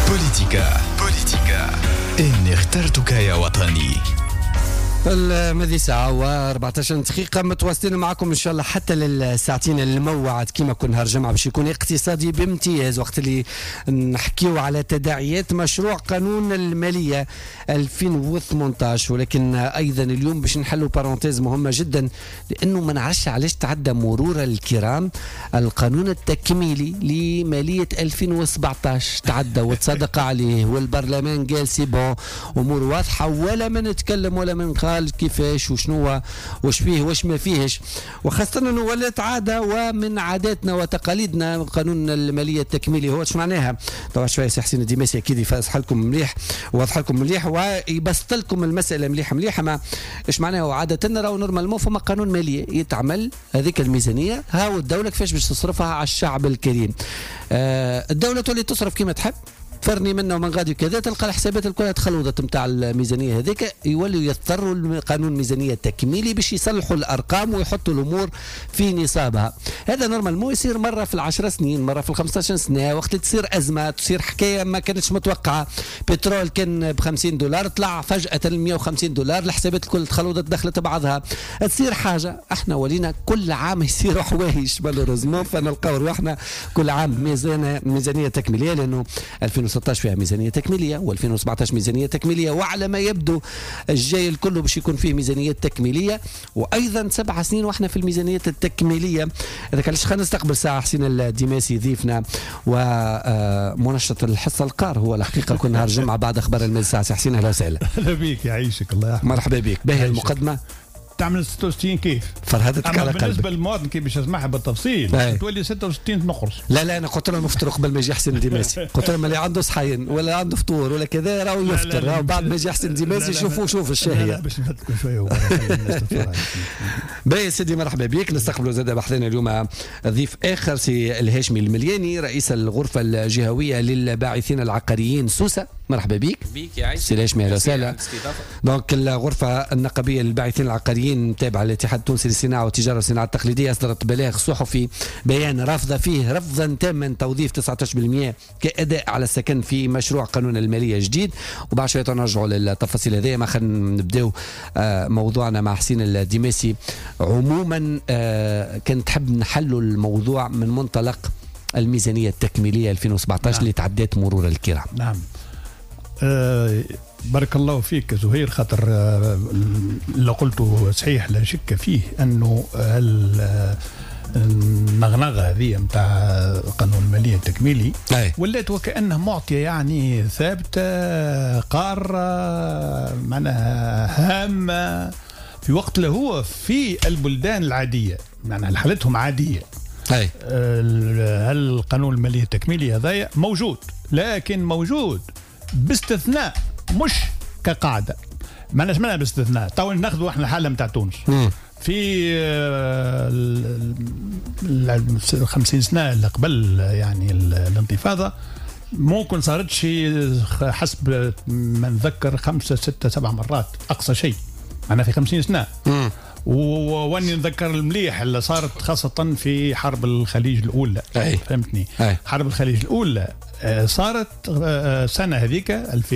بوليتيكا إني اخترتك يا وطني. الماضي ساعة و14 دقيقة متواصلين معكم إن شاء الله حتى للساعتين الموعد كما كل نهار جمعة باش يكون اقتصادي بامتياز، وقت اللي نحكيو على تداعيات مشروع قانون المالية 2018. ولكن أيضا اليوم باش نحلوا بارونتيز مهمة جدا، لأنه ما نعرفش علاش تعدى مرور الكرام القانون التكميلي لمالية 2017 تعدى وتصدق عليه، والبرلمان قال سي بون أمور واضحة، ولا من نتكلم ولا من قال كيفاش وشنو وش فيه وش ما فيهش، وخاصة انه ولات عادة ومن عاداتنا وتقاليدنا قانون المالية التكميلي. هو شو معناها؟ طبعا شوية سي حسين الدماسي اكيد يفسح لكم مليح ويوضح لكم مليح ويبسط لكم المسألة مليحة. ما ايش معناها؟ عادة راهو نورمالمون فما قانون مالية يتعمل، هذيك الميزانية هاو الدولة كيفاش باش تصرفها على الشعب الكريم. الدولة تولي تصرف كما تحب، فرني منه ومن غادي كذا، تلقى الحسابات الكل تخلوضت نتاع الميزانيه هذيك، يولوا يضطروا لقانون ميزانيه تكميلي باش يصلحوا الارقام ويحطوا الامور في نصابها. هذا نورمال مو يصير مره في ال10 سنين، مره في ال15 سنه، وقت تصير ازمه، تصير حكايه ما كانتش متوقعه. بترول كان ب$50 طلع فجاه $150، الحسابات الكل تخلوضت دخلت بعضها، تصير حاجه. احنا ولينا كل عام يصيروا حوايج مالوريزمون، فنلقاو روحنا كل عام ميزانيه تكميليه، لانه 2016 فيها ميزانية تكميلية و2017 ميزانية تكميلية، وعلى ما يبدو الجاي الكل باش يكون فيه ميزانية تكميلية، وأيضا 7 سنين وإحنا في الميزانية التكميلية. هذاك علاش خلينا نستقبل ساعة حسين الدماسي ضيفنا ومنشط الحصة القار هو الحقيقة كل نهار جمعة بعد أخبار المال ساعة. حسين أهلا وسهلا. أهلا بيك يعيشك الله يحفظك. مرحبا بك. باهي المقدمة تعمل 66 كيف فرهدتك على قلبك. بالنسبه للمواطن كي باش يسمعها بالتفصيل تولي 66 نقرص. لا انا قلت لهم افطروا قبل ما يجي حسين الدماسي، قلت لهم اللي عنده صحين ولا عنده فطور ولا كذا راهو يفطر، راهو بعد ما يجي حسين الدماسي شوف الشاهيه. باش نفدكم شويه باهي سيدي مرحبا بك. نستقبلوا زاد بحثنا اليوم ضيف اخر سي الهاشمي الملياني، رئيس الغرفه الجهويه للباعثين العقاريين سوسه. مرحبا بك. بيك يا عيسى. سي الهاشمي اهلا وسهلا. دونك الغرفه النقابيه للباعثين العقاريين تابعه للاتحاد التونسي للصناعه والتجاره والصناعه التقليديه اصدرت بلاغ صحفي بيان رافضه فيه رفضا تاما توظيف 19% كاداء على السكن في مشروع قانون الماليه الجديد، وبعد شويه نرجعوا للتفاصيل هذه. ما خلينا نبداو موضوعنا مع حسين الدماسي. عموما كنت تحب نحلوا الموضوع من منطلق الميزانيه التكميليه 2017 نعم. اللي تعدات مرور الكرام. نعم. بارك الله فيك زهير، خاطر اللي قلته صحيح لا شك فيه انه النغنغه هذه نتاع قانون الماليه التكميلي ولات وكانها معطيه يعني ثابته قاره معناها هامه في وقت اللي هو في البلدان العاديه معناها حالتهم عاديه. القانون الماليه التكميلي هذايا موجود، لكن موجود باستثناء مش كقاعده. معناش منها باستثناء. تو ناخذوا احنا الحاله نتاع تونس في 50 سنه اللي قبل يعني الانتفاضه ممكن صارت شيء حسب ما نذكر 5 6 7 مرات اقصى شيء معنا في 50 سنه. واني نذكر المليح اللي صارت خاصه في حرب الخليج الاولى. فهمتني؟ حرب الخليج الاولى صارت سنه هذيك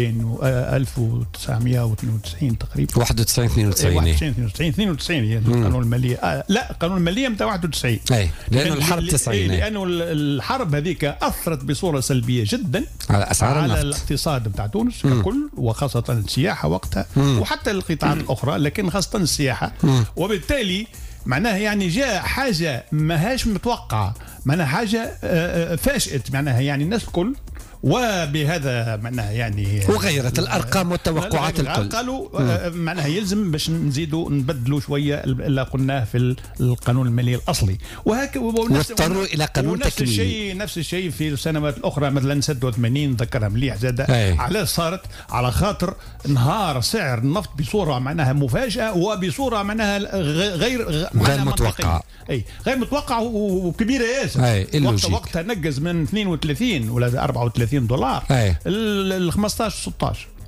1992 تقريبا 91 92 هي قانون الماليه. لا قانون الماليه نتاع 91 لانه الحرب 90 لانه الحرب هذيك اثرت بصوره سلبيه جدا على اسعار على الاقتصاد نتاع تونس ككل، وخاصه السياحه وقتها وحتى القطاعات الاخرى، لكن خاصه السياحه. وبالتالي معناها يعني جاء حاجه ما هاش متوقعه، معناها حاجه فاجأت معناها يعني الناس الكل، وبهذا معناها يعني وغيرت الارقام والتوقعات الكل. قالوا معناها يلزم باش نزيدوا نبدلوا شويه اللي قلناه في القانون المالي الاصلي، وهكذا واضطروا الى قانون تكميلي. نفس الشيء في السنوات الاخرى مثلا 86 ذكرها مليح زاد. علاش صارت؟ على خاطر انهار سعر النفط بصوره معناها مفاجئه وبصوره معناها غير متوقعه. غير متوقعه وكبيره ياسر. وقتها نقز من 32 ولا $34 ل 15 16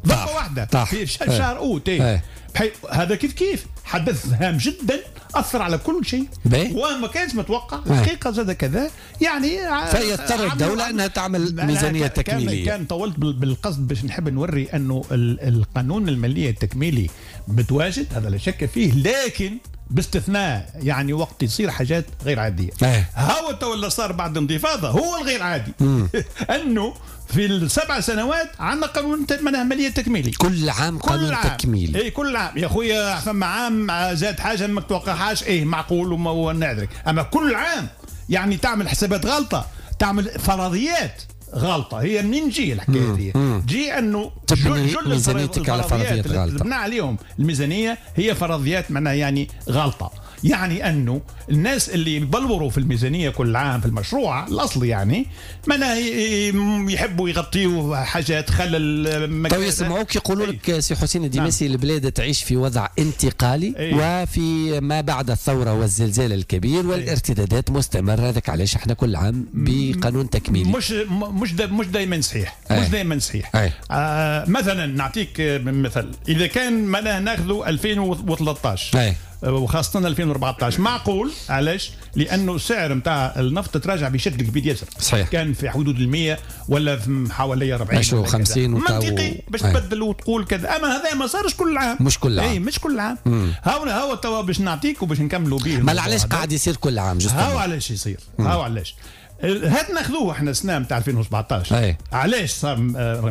ضربه واحده في شهر اوت. هذا كيف حدث هام جدا اثر على كل شيء وما كانش متوقع حقيقه زاد كذا يعني. فيضطر الدوله انها تعمل ميزانيه تكميليه. كان طولت بالقصد باش نحب نوري انه القانون الماليه التكميلي متواجد، هذا لا شك فيه، لكن باستثناء يعني وقت يصير حاجات غير عاديه. هو تو اللي صار بعد الانتفاضه هو الغير عادي. انه في ال7 سنوات عندنا قانون ماليه تكميلي كل عام، قانون تكميلي. اي كل عام يا خويا، فما عام زاد حاجه ما تتوقعهاش، معقول وما ندرك، اما كل عام يعني تعمل حسابات غلطه، تعمل فرضيات غلطه. هي منين تجي الحكايه دي؟ تجي انه تبني ميزانيتك على فرضيات غلطه، تبنى عليهم الميزانيه هي فرضيات معناها يعني غلطه. يعني انه الناس اللي يبلوروا في الميزانيه كل عام في المشروع الاصلي يعني معناها يحبوا يغطيوا حاجات خلل. تو يسمعوك يقولوا لك سي حسين الدماسي البلاد تعيش في وضع انتقالي وفي ما بعد الثوره والزلزال الكبير والارتدادات مستمره، هذاك علاش احنا كل عام بقانون تكميلي. مش دائما صحيح. مش دائما صحيح. مثلا نعطيك مثل، اذا كان معناها ناخذوا 2013 وخاصة 2014 معقول. علاش؟ لأنه السعر نتاع النفط تراجع بشكل كبير ياسر. صحيح. كان في حدود 100 ولا في حوالي 40 50 منطقي باش تبدل وتقول كذا. أما هذا ما صارش كل عام. مش كل عام. مش كل عام. هو توا باش نعطيك وباش نكملوا به. ما علاش قاعد يصير كل عام؟ هاو علاش يصير. هاو علاش هات ناخذوه احنا السنة نتاع 2017. علاش صار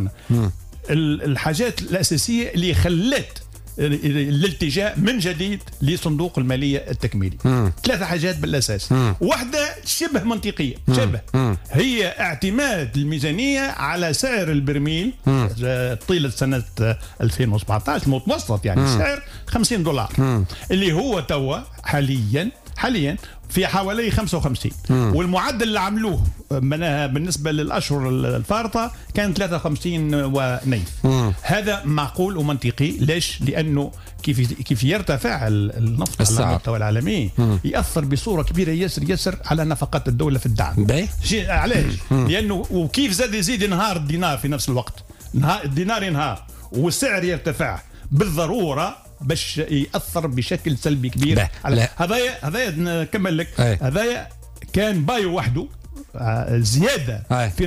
الحاجات الأساسية اللي خلت الالتجاء من جديد لصندوق المالية التكميلي. 3 حاجات بالأساس. واحدة شبه منطقية، هي اعتماد الميزانية على سعر البرميل طيلة سنة 2017 متوسط، يعني سعر $50 اللي هو توا حاليا في حوالي 55. والمعدل اللي عملوه بالنسبة للأشهر الفارطة كان 53 ونيف. هذا معقول ومنطقي. ليش؟ لأنه كيف يرتفع النفط على المستوى العالمي يأثر بصورة كبيرة ياسر على نفقات الدولة في الدعم. علاش؟ لأنه وكيف زاد يزيد ينهار الدينار في نفس الوقت، الدينار ينهار والسعر يرتفع بالضرورة باش يأثر بشكل سلبي كبير على هذايا نكمل لك. هذايا كان بايو وحده زيادة في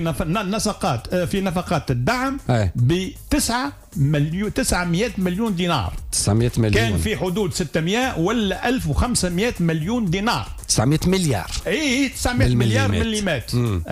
نفقات الدعم ب 900 مليون دينار. 900 مليون كان في حدود 600 ولا 1500 مليون دينار. 900 مليار. 900 مليار مليمات.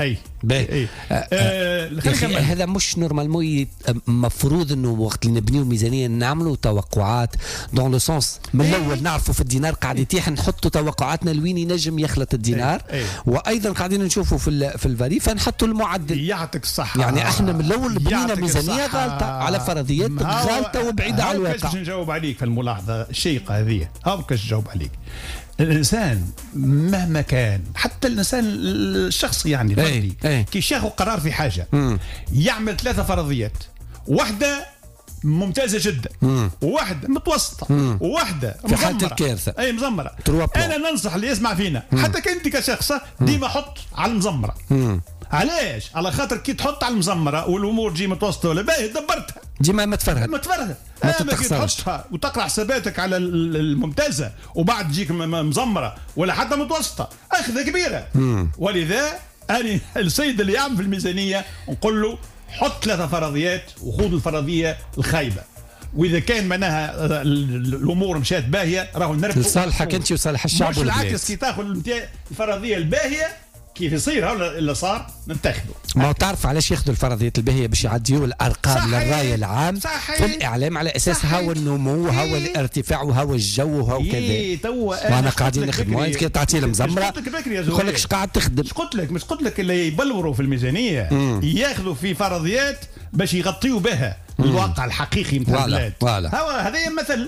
هذا مش نورمالمون مفروض انه وقت اللي نبنيو ميزانيه نعملوا توقعات دون لو سونس من الاول نعرفوا في الدينار قاعد يتيح، نحطوا توقعاتنا لوين ينجم يخلط الدينار. وايضا قاعدين نشوفوا في الفري فنحطوا المعدل. يعطيك الصحه. يعني احنا من الاول بنينا ميزانيه غالطه على فرضيات غالطه وبعيده عن الواقع. باش نجاوب عليك في الملاحظه الشيقه هذه. باش نجاوب عليك. الانسان مهما كان، حتى الانسان الشخصي يعني الفردي، كي ياخذ قرار في حاجه يعمل 3 فرضيات، واحده ممتازه جدا، وواحده متوسطه، وواحده في حاله الكارثه مزمره. انا ننصح اللي يسمع فينا حتى كنت كشخص ديما حط على المزمره. علاش؟ على خاطر كي تحط على المزمره والامور تجي متوسطه ولا باهي دبرتها ديما ما تفرهد ما تحطها وتقرا حساباتك على الممتازه وبعد تجيك مزمره ولا حتى متوسطه، اخذه كبيره. ولذا انا السيد اللي يعمل في الميزانيه نقول له حط 3 فرضيات وخذ الفرضيه الخايبه، واذا كان معناها الامور مشات باهيه راهو نربحوا لصالحك انت وصالح الشعب. مش العكس، كي تاخذ الفرضيه الباهيه كيف يصير هذا اللي صار نتخذه. ما تعرف علاش ياخذوا الفرضيات الباهيه؟ باش يعديوا الارقام للراي العام في الاعلام على اساس هو النمو هو الارتفاع وهو الجو وهو كذا. وانا قاعدين نخدموا، انت كي تعطي المزمره يقول لك اش قاعد تخدم. مش قلت لك اللي يبلوروا في الميزانيه ياخذوا في فرضيات باش يغطيوا بها الواقع الحقيقي نتاع البلاد. هذا مثل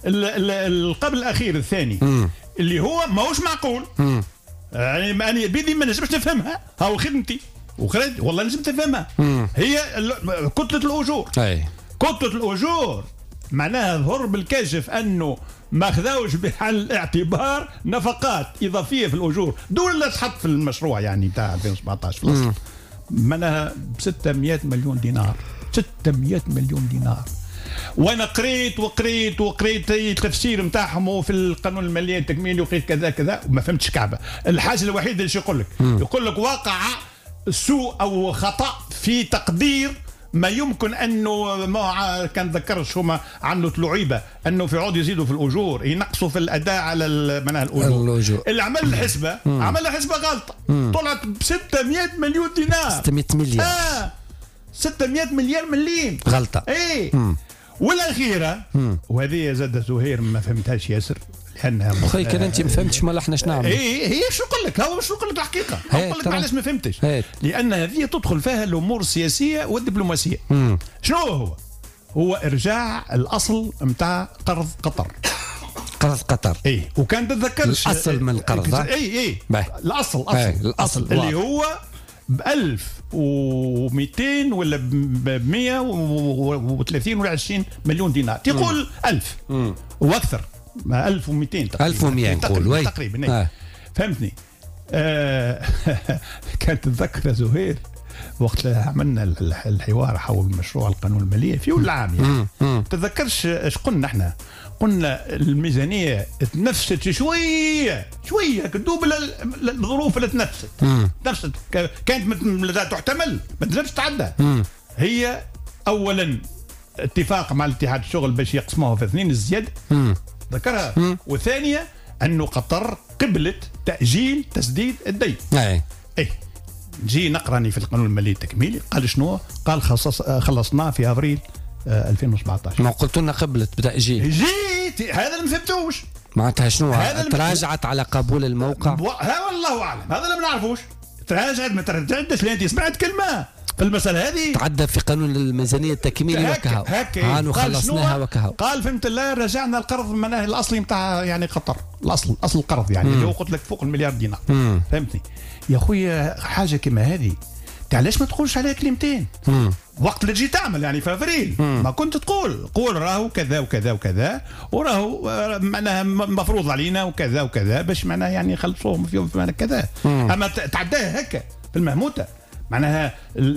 القبل الاخير الثاني اللي هو ماهوش معقول. يعني بيدي ما نجمش نفهمها. هاو خدمتي وخرج والله نجم تفهمها. هي كتلة الأجور. كتلة الأجور معناها ظهر بالكشف أنه ما خذاوش بعين الاعتبار نفقات إضافية في الأجور دول اللي تحط في المشروع يعني بتاع 2017 في الأصل. معناها ب 600 مليون دينار. 600 مليون دينار وانا وقريت التفسير نتاعهم في القانون الماليه التكميلي، وقريت كذا كذا وما فهمتش كعبه. الحاجه الوحيده اللي يقول لك وقع سوء او خطا في تقدير ما يمكن انه ما كان ذكرش هما عنه لعيبه انه في عود يزيدوا في الاجور، ينقصوا في الاداء على معناها الاجور. اللي عمل الحسبه عمل حسبه غلطه، طلعت ب 600 مليون دينار. 600 مليار 600 مليار مليم غلطه. اي والاخيره وهذه زاد زهير ما فهمتهاش ياسر، لانها اخي كان انت ما فهمتش مال احنا شنو نعمل. هي شو نقول لك، هو شو نقول لك الحقيقه، نقول لك علاش ما فهمتش. لان هذه تدخل فيها الامور السياسيه والدبلوماسيه. شنو هو ارجاع الاصل نتاع قرض قطر. اي وكان تتذكرش الاصل من القرض. اي الاصل اللي هو ب 1200 ولا ب 130 ولا 20 مليون دينار، تقول 1000 واكثر، 1200 نقول تقريبا. فهمتني. كانت تتذكر زهير وقت عملنا الحوار حول مشروع القانون الماليه في اول العام، يعني تتذكرش ايش قلنا احنا؟ قلنا الميزانيه تنفست شويه كدوب الظروف اللي تنفست كانت لا تحتمل، ما تنجمش تعدى. هي اولا اتفاق مع الاتحاد الشغل باش يقسموها في 2 الزياده، ذكرها. وثانيه انه قطر قبلت تاجيل تسديد الدين. نجي نقراني في القانون المالي التكميلي، قال شنو؟ قال خلصناه في افريل 2017. ما قلت لنا قبلت بتاجيل. جيت هذا اللي ما فهمتوش معناتها شنو؟ تراجعت على قبول الموقع. هذا والله اعلم، هذا اللي ما نعرفوش. تراجعت ما تراجعتش، لان انت سمعت كلمه في المساله هذه. تعدى في قانون الميزانيه التكميلي وكهو هانو خلصناها وكهو. قال فهمت الله، رجعنا القرض معناه الاصلي نتاع يعني قطر، اصل القرض يعني اللي هو قلت لك فوق المليار دينار. فهمتني يا خويا؟ حاجه كما هذه علاش ما تقولش عليها كلمتين وقت اللي تجي تعمل يعني في افريل؟ ما كنت قول راهو كذا وكذا وكذا، وراهو معناها مفروض علينا وكذا وكذا، باش معناها يعني يخلصوهم في كذا. اما تعداها هكا في المهموته، معناها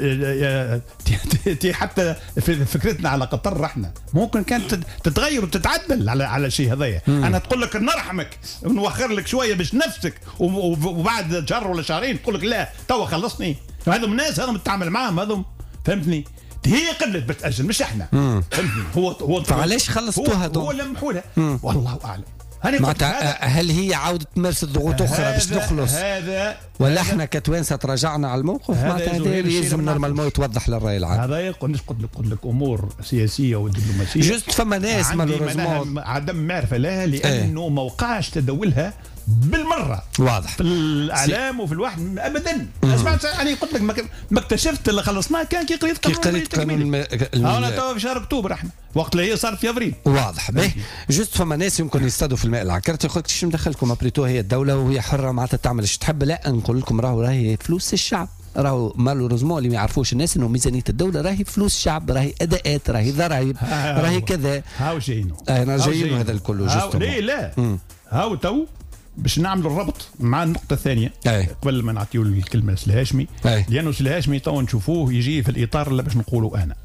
حتى في فكرتنا على قطر احنا ممكن كانت تتغير وتتعدل على شيء هذايا. انا تقول لك نرحمك ونوخر لك شويه باش نفسك، وبعد شهر ولا شهرين تقول لك لا توا خلصني. هذم الناس هذم تتعامل معاهم هذم، فهمتني؟ هي قبلت بتأجل مش احنا. فهمتني؟ هو فعلاش خلصتوها؟ هو لمحولها والله اعلم. معناتها هل هي عاودة تمارس الضغوط اخرى باش تخلص؟ ولا احنا كتوانسه تراجعنا على الموقف؟ معناتها هذا لازم نورمالمون يتوضح للراي العام. هذا قلت لك امور سياسيه ودبلوماسيه. جوست فما ناس مالوريزمون عدم معرفه لها، لانه ما وقعش تداولها بالمره واضح في الاعلام وفي الواحد ابدا. سمعت انا قلت لك ما اكتشفت اللي خلصناه كان كي قريت قانون انا توا في شهر اكتوبر احنا وقت اللي هي صارت في افريل. واضح باهي. جوست فما ناس يمكن يصطادوا في الماء العكرت، يقول لك شو مدخلكم ابريتو هي الدوله وهي حره معناتها تعمل ايش تحب. لا نقول لكم راهي فلوس الشعب، راهو مالوريزمون اللي ما يعرفوش الناس انه ميزانيه الدوله راهي فلوس الشعب، راهي اداءات، راهي ضرائب، راهي كذا. هاو جايينو انا جايينو هذا الكل. جوست لا هاو تو باش نعمل الربط مع النقطة الثانية قبل ما نعطيو الكلمة للهاشمي، لأنه الهاشمي تو نشوفوه يجي في الإطار اللي باش نقولوا أنا.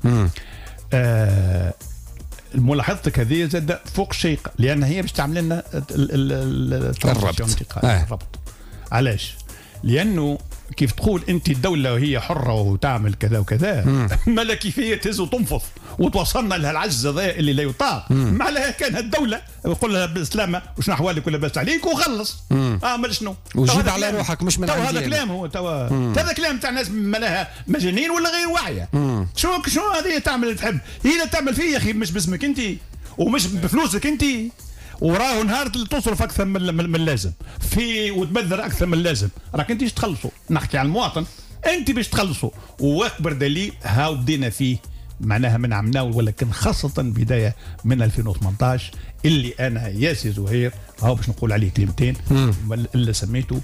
ملاحظتك هذه زاد فوق شيء، لأن هي باش تعمل لنا الربط. علاش؟ لأنه كيف تقول أنت الدولة وهي حرة وتعمل كذا وكذا، ما لا كيفية تهز وتنفض وتوصلنا لها العجز هذا اللي لا يطاق. ما لها كان الدولة يقول لها بالسلامة وشنو أحوالك ولا باس عليك وخلص. ما شنو وجيب على روحك مش من هذا كلام. هو هذا كلام تاع ناس ما لها مجانين ولا غير واعية. شنو هذه تعمل تحب هي لا تعمل فيه يا أخي، مش باسمك أنت ومش بفلوسك أنت، وراه نهار اللي تصرف اكثر من اللازم في وتبذر اكثر من اللازم، راك انت باش تخلصوا. نحكي على المواطن، انت باش تخلصوا. واكبر دليل هاو بدينا فيه معناها من عمناوي، ولكن خاصه بدايه من 2018 اللي انا ياسي زهير هاو باش نقول عليه كلمتين اللي سميته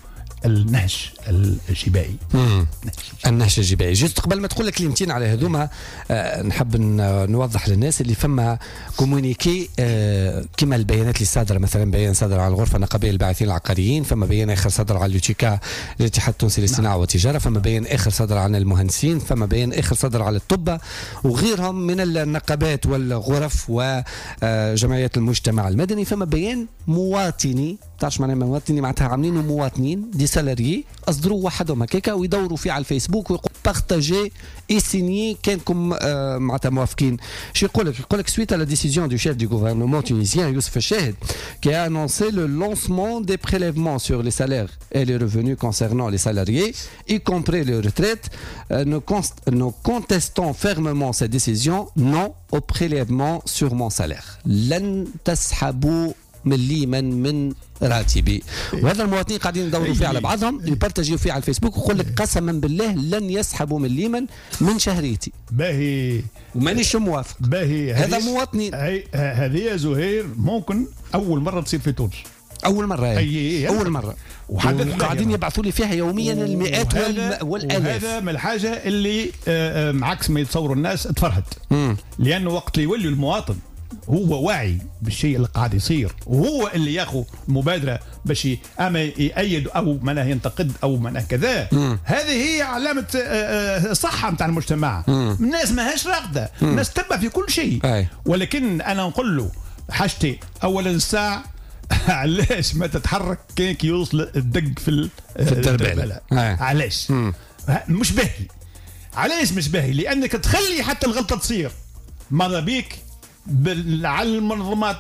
النهج الجبائي. النهج الجبائي. جزء قبل ما تقول لك كلمتين على هذوما نحب نوضح للناس اللي فما كومونيكي كما البيانات اللي صادره، مثلا بيان صادر عن الغرفه النقابيه للباحثين العقاريين، فما بيان اخر صدر عن اليوتيكا الاتحاد التونسي للصناعه والتجاره، فما بيان اخر صدر عن المهندسين، فما بيان اخر صدر على الطب وغيرهم من النقابات والغرف وجمعيات المجتمع المدني، فما بيان مواطني. تعرف معناها مواطني؟ معناتها عاملينه مواطنين دي سالاريي اصدروا وحدهم هكاكا ويدوروا فيه على الفيسبوك ويقول بارتاجي اي سيني كانكم معناتها موافقين. شو يقول لك suite à la décision du chef du gouvernement tunisien Youssef Chahid qui a annoncé le lancement des prélèvements sur les salaires et les revenus concernant les salariés y compris les retraites, nous contestons fermement cette décision. Non au prélèvement sur mon salaire. لن تسحبوا من راتبي. وهذا المواطنين قاعدين يدوروا فيه على بعضهم يبارتاجيو فيه على الفيسبوك ويقول لك قسما بالله لن يسحبوا من ليمن من شهريتي. باهي ومانيش موافق. باهي هذا مواطنين. هذه يا زهير ممكن اول مره تصير في تونس. اول مره اول مره وقاعدين يبعثوا لي فيها يوميا المئات والالاف. وهذا من الحاجه اللي عكس ما يتصوروا الناس تفرهد. لانه وقت اللي يولي المواطن هو واعي بالشيء اللي قاعد يصير وهو اللي ياخذ مبادره باش اما يأيد او منه ينتقد او منه كذا، هذه هي علامه صحه نتاع المجتمع. الناس ماهاش راقده، الناس تتبع في كل شيء. ولكن انا نقول له حاجتي، اولا الساعه علاش ما تتحرك كي يوصل الدق في الدربله؟ علاش مش باهي؟ علاش مش باهي؟ لانك تخلي حتى الغلطه تصير. ماذا بيك على المنظمات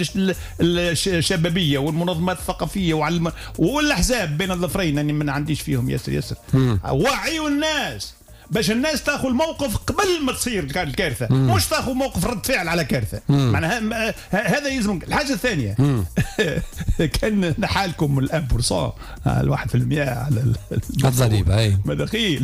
الشبابيه والمنظمات الثقافيه والاحزاب بين الظفرين، اني ما عنديش فيهم ياسر وعيوا الناس باش الناس تاخذ الموقف قبل ما تصير الكارثه، مش تاخذ موقف رد فعل على كارثه. معناها هذا يلزم. الحاجه الثانيه كان نحالكم الامبورسون ال 1% على الضريبه اي مداخيل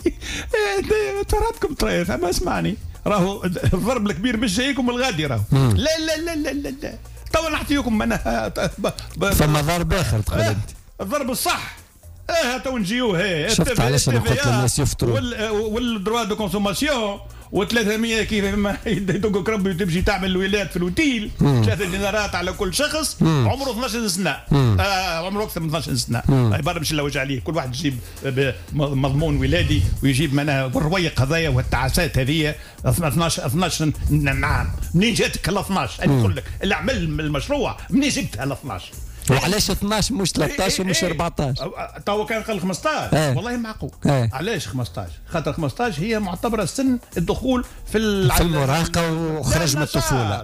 تراتكم طريف. اما اسمعني، راهو الضرب الكبير مش جايكم الغادي راهو. لا لا لا لا لا لا توا نعطيكم انا فما ضرب اخر تقول انت الضرب الصح. تو نجيوه شفت علاش انا قلت للناس يفطروا والدروا دو كونسوماسيون و300 كيف ما يدقك ربي تمشي تعمل الولاد في الوتيل 3 دينارات على كل شخص عمره 12 سنه. عمره اكثر من 12 سنه. عباره مش الا وجه عليه. كل واحد يجيب مضمون ولادي ويجيب منها والرويق هذايا والتعاسات هذه 12 نعم. منين جاتك ال 12؟ انا نقول لك اللي عمل المشروع منين جبتها ال 12؟ وعلاش 12 مش 13 ومش 14؟ تو كان قال 15 والله معقول. علاش 15؟ خاطر 15 هي معتبره سن الدخول في المراهقه وخرج من الطفوله.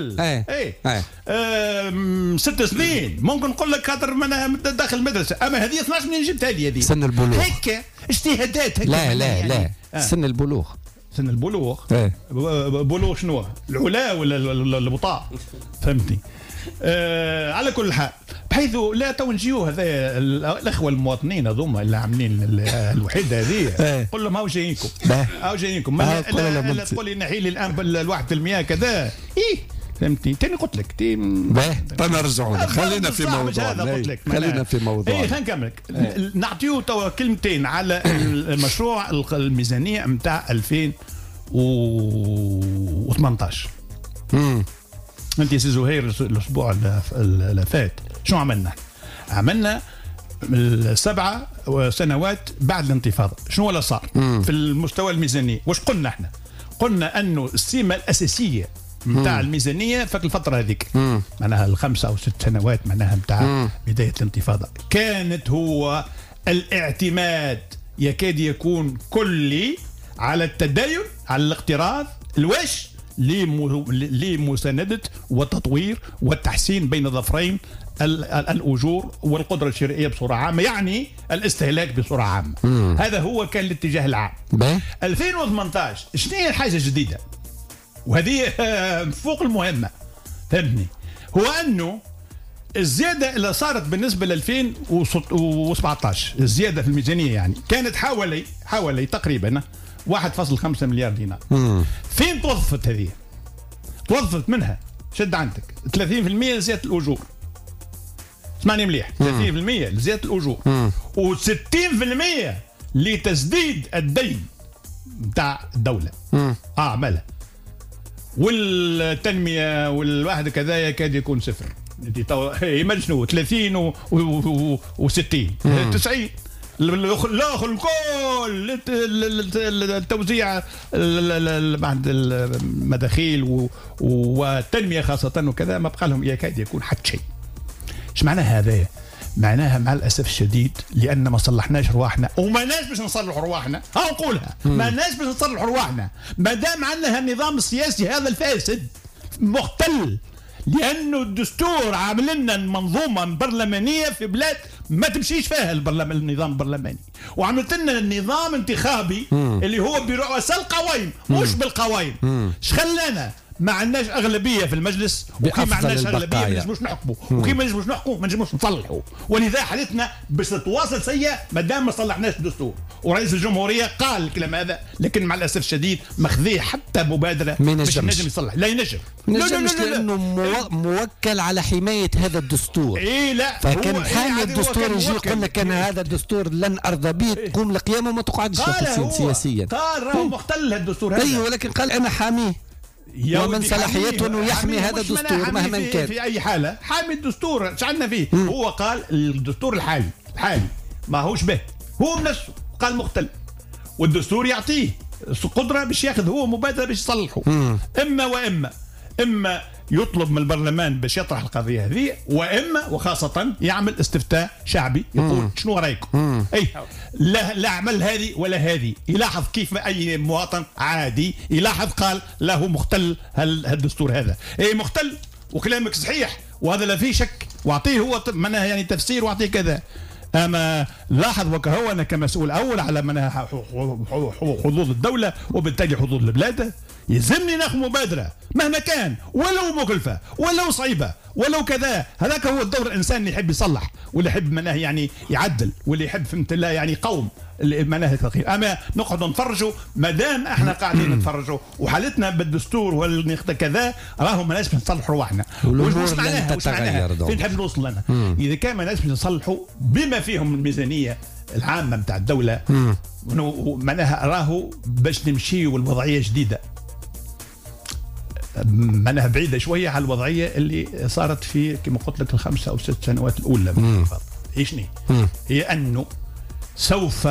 6 سنين ممكن نقول لك خاطر داخل المدرسه. اما هذه 12 منين جبتها لي هذه؟ سن البلوغ هيك اجتهادات هيك. لا سن البلوغ. سن البلوغ. بلوغ شنو؟ العلا ولا البطاء؟ فهمتني؟ على كل حال بحيث لا تو نجيو هذا الاخوه المواطنين هذوما اللي عاملين الوحده هذه قول لهم هاو جايينكم لا تقول لي نحي لي الان 1% كذا فهمتني. تاني قلت لك نرجعوا خلينا في موضوع خلينا خلينا نكمل. نعطيو توا كلمتين على المشروع الميزانيه نتاع 2018. انت يا سي زهير الاسبوع اللي فات شو عملنا 7 سنوات بعد الانتفاضه؟ شنو اللي صار في المستوى الميزانيه؟ واش قلنا احنا؟ قلنا انه السمه الاساسيه نتاع الميزانيه في الفتره هذيك معناها ال5 أو 6 سنوات معناها نتاع بدايه الانتفاضه كانت هو الاعتماد يكاد يكون كلي على التدين، على الاقتراض الوش لمساندة وتطوير والتحسين بين ظفرين الأجور والقدرة الشرائية بصورة عامة، يعني الاستهلاك بصورة عامة. هذا هو كان الاتجاه العام. 2018 شنو هي الحاجة الجديدة؟ وهذه فوق المهمة فهمني، هو أنه الزيادة اللي صارت بالنسبة ل 2017 الزيادة في الميزانية يعني كانت حوالي تقريبا 1.5 مليار دينار. فين توظفت هذه؟ توظفت منها شد عندك 30% زيادة الأجور، اسمعني مليح، 30% لزياده الاجور و60% لتسديد الدين بتاع الدوله اعمالها، والتنميه والواحد كذا يكاد يكون صفر. يمجنوا 30 و60 90 الاخر الكل التوزيع بعد المداخيل والتنميه خاصه وكذا ما بقى لهم يكاد يكون حتى شيء. ايش معنى هذا؟ معناها مع الاسف الشديد لان ما صلحناش رواحنا وما ناش باش نصلح رواحنا. ها نقولها ما ناش باش نصلح رواحنا ما دام عندنا النظام السياسي هذا الفاسد مختل، لانه الدستور عامل لنا منظومه برلمانيه في بلاد ما تمشيش فيها النظام البرلماني، وعملت لنا النظام انتخابي اللي هو برؤساء القوائم مش بالقوائم. ايش خلانا ما عندناش اغلبيه في المجلس، وكي ما عندناش اغلبيه ما نجموش نحكموا، وكي ما نجموش نحكموا ما نجموش نصلحوا، ولذا حالتنا باش تتواصل سيئه ما دام ما صلحناش الدستور. ورئيس الجمهوريه قال الكلام هذا، لكن مع الاسف الشديد ما خذيه حتى مبادره باش نجم يصلح. لا ينجم لانه موكل على حمايه هذا الدستور. اي لا فكان حامي الدستور يجي يقول لك انا هذا الدستور لن ارضى به، تقوم القيامه وما تقعدش سياسيا. قال راهو مختل الدستور هذا. ايوه ولكن قال انا حاميه ومن صلاحيته انه يحمي هذا الدستور مهما كان. في اي حاله حامي الدستور ايش عندنا فيه؟ هو قال الدستور الحالي ما هوش به، هو بنفسه قال مختل، والدستور يعطيه قدره باش ياخذ هو مبادره باش يصلحه. اما يطلب من البرلمان باش يطرح القضيه هذه، واما وخاصه يعمل استفتاء شعبي يقول شنو رايكم؟ اي لا عمل هذه ولا هذه، يلاحظ كيف اي مواطن عادي يلاحظ قال له مختل الدستور هذا. اي مختل وكلامك صحيح وهذا لا فيه شك، واعطيه هو منها يعني تفسير واعطيه كذا. اما لاحظ وكهو انا كمسؤول اول على منها حظوظ الدوله وبالتالي حظوظ البلاد يلزمني ناخذ مبادره مهما كان، ولو مكلفه ولو صعيبه ولو كذا. هذاك هو الدور الانسان اللي يحب يصلح واللي يحب مناه يعني يعدل واللي يحب فهمت الله يعني قوم مناه التغيير. اما نقعد نتفرجوا ما دام احنا قاعدين نتفرجوا وحالتنا بالدستور والكذا راهو ما ناش نصلح رواحنا. وش معناها فين نحب نوصل لنا؟ اذا كان ما ناش نصلحوا بما فيهم الميزانيه العامه نتاع الدوله معناها راهو باش نمشي والوضعيه جديده معناها بعيده شويه على الوضعيه اللي صارت في كما قلت لك ال5 أو 6 سنوات الاولى من الانتفاضه. ايشني؟ هي انه سوف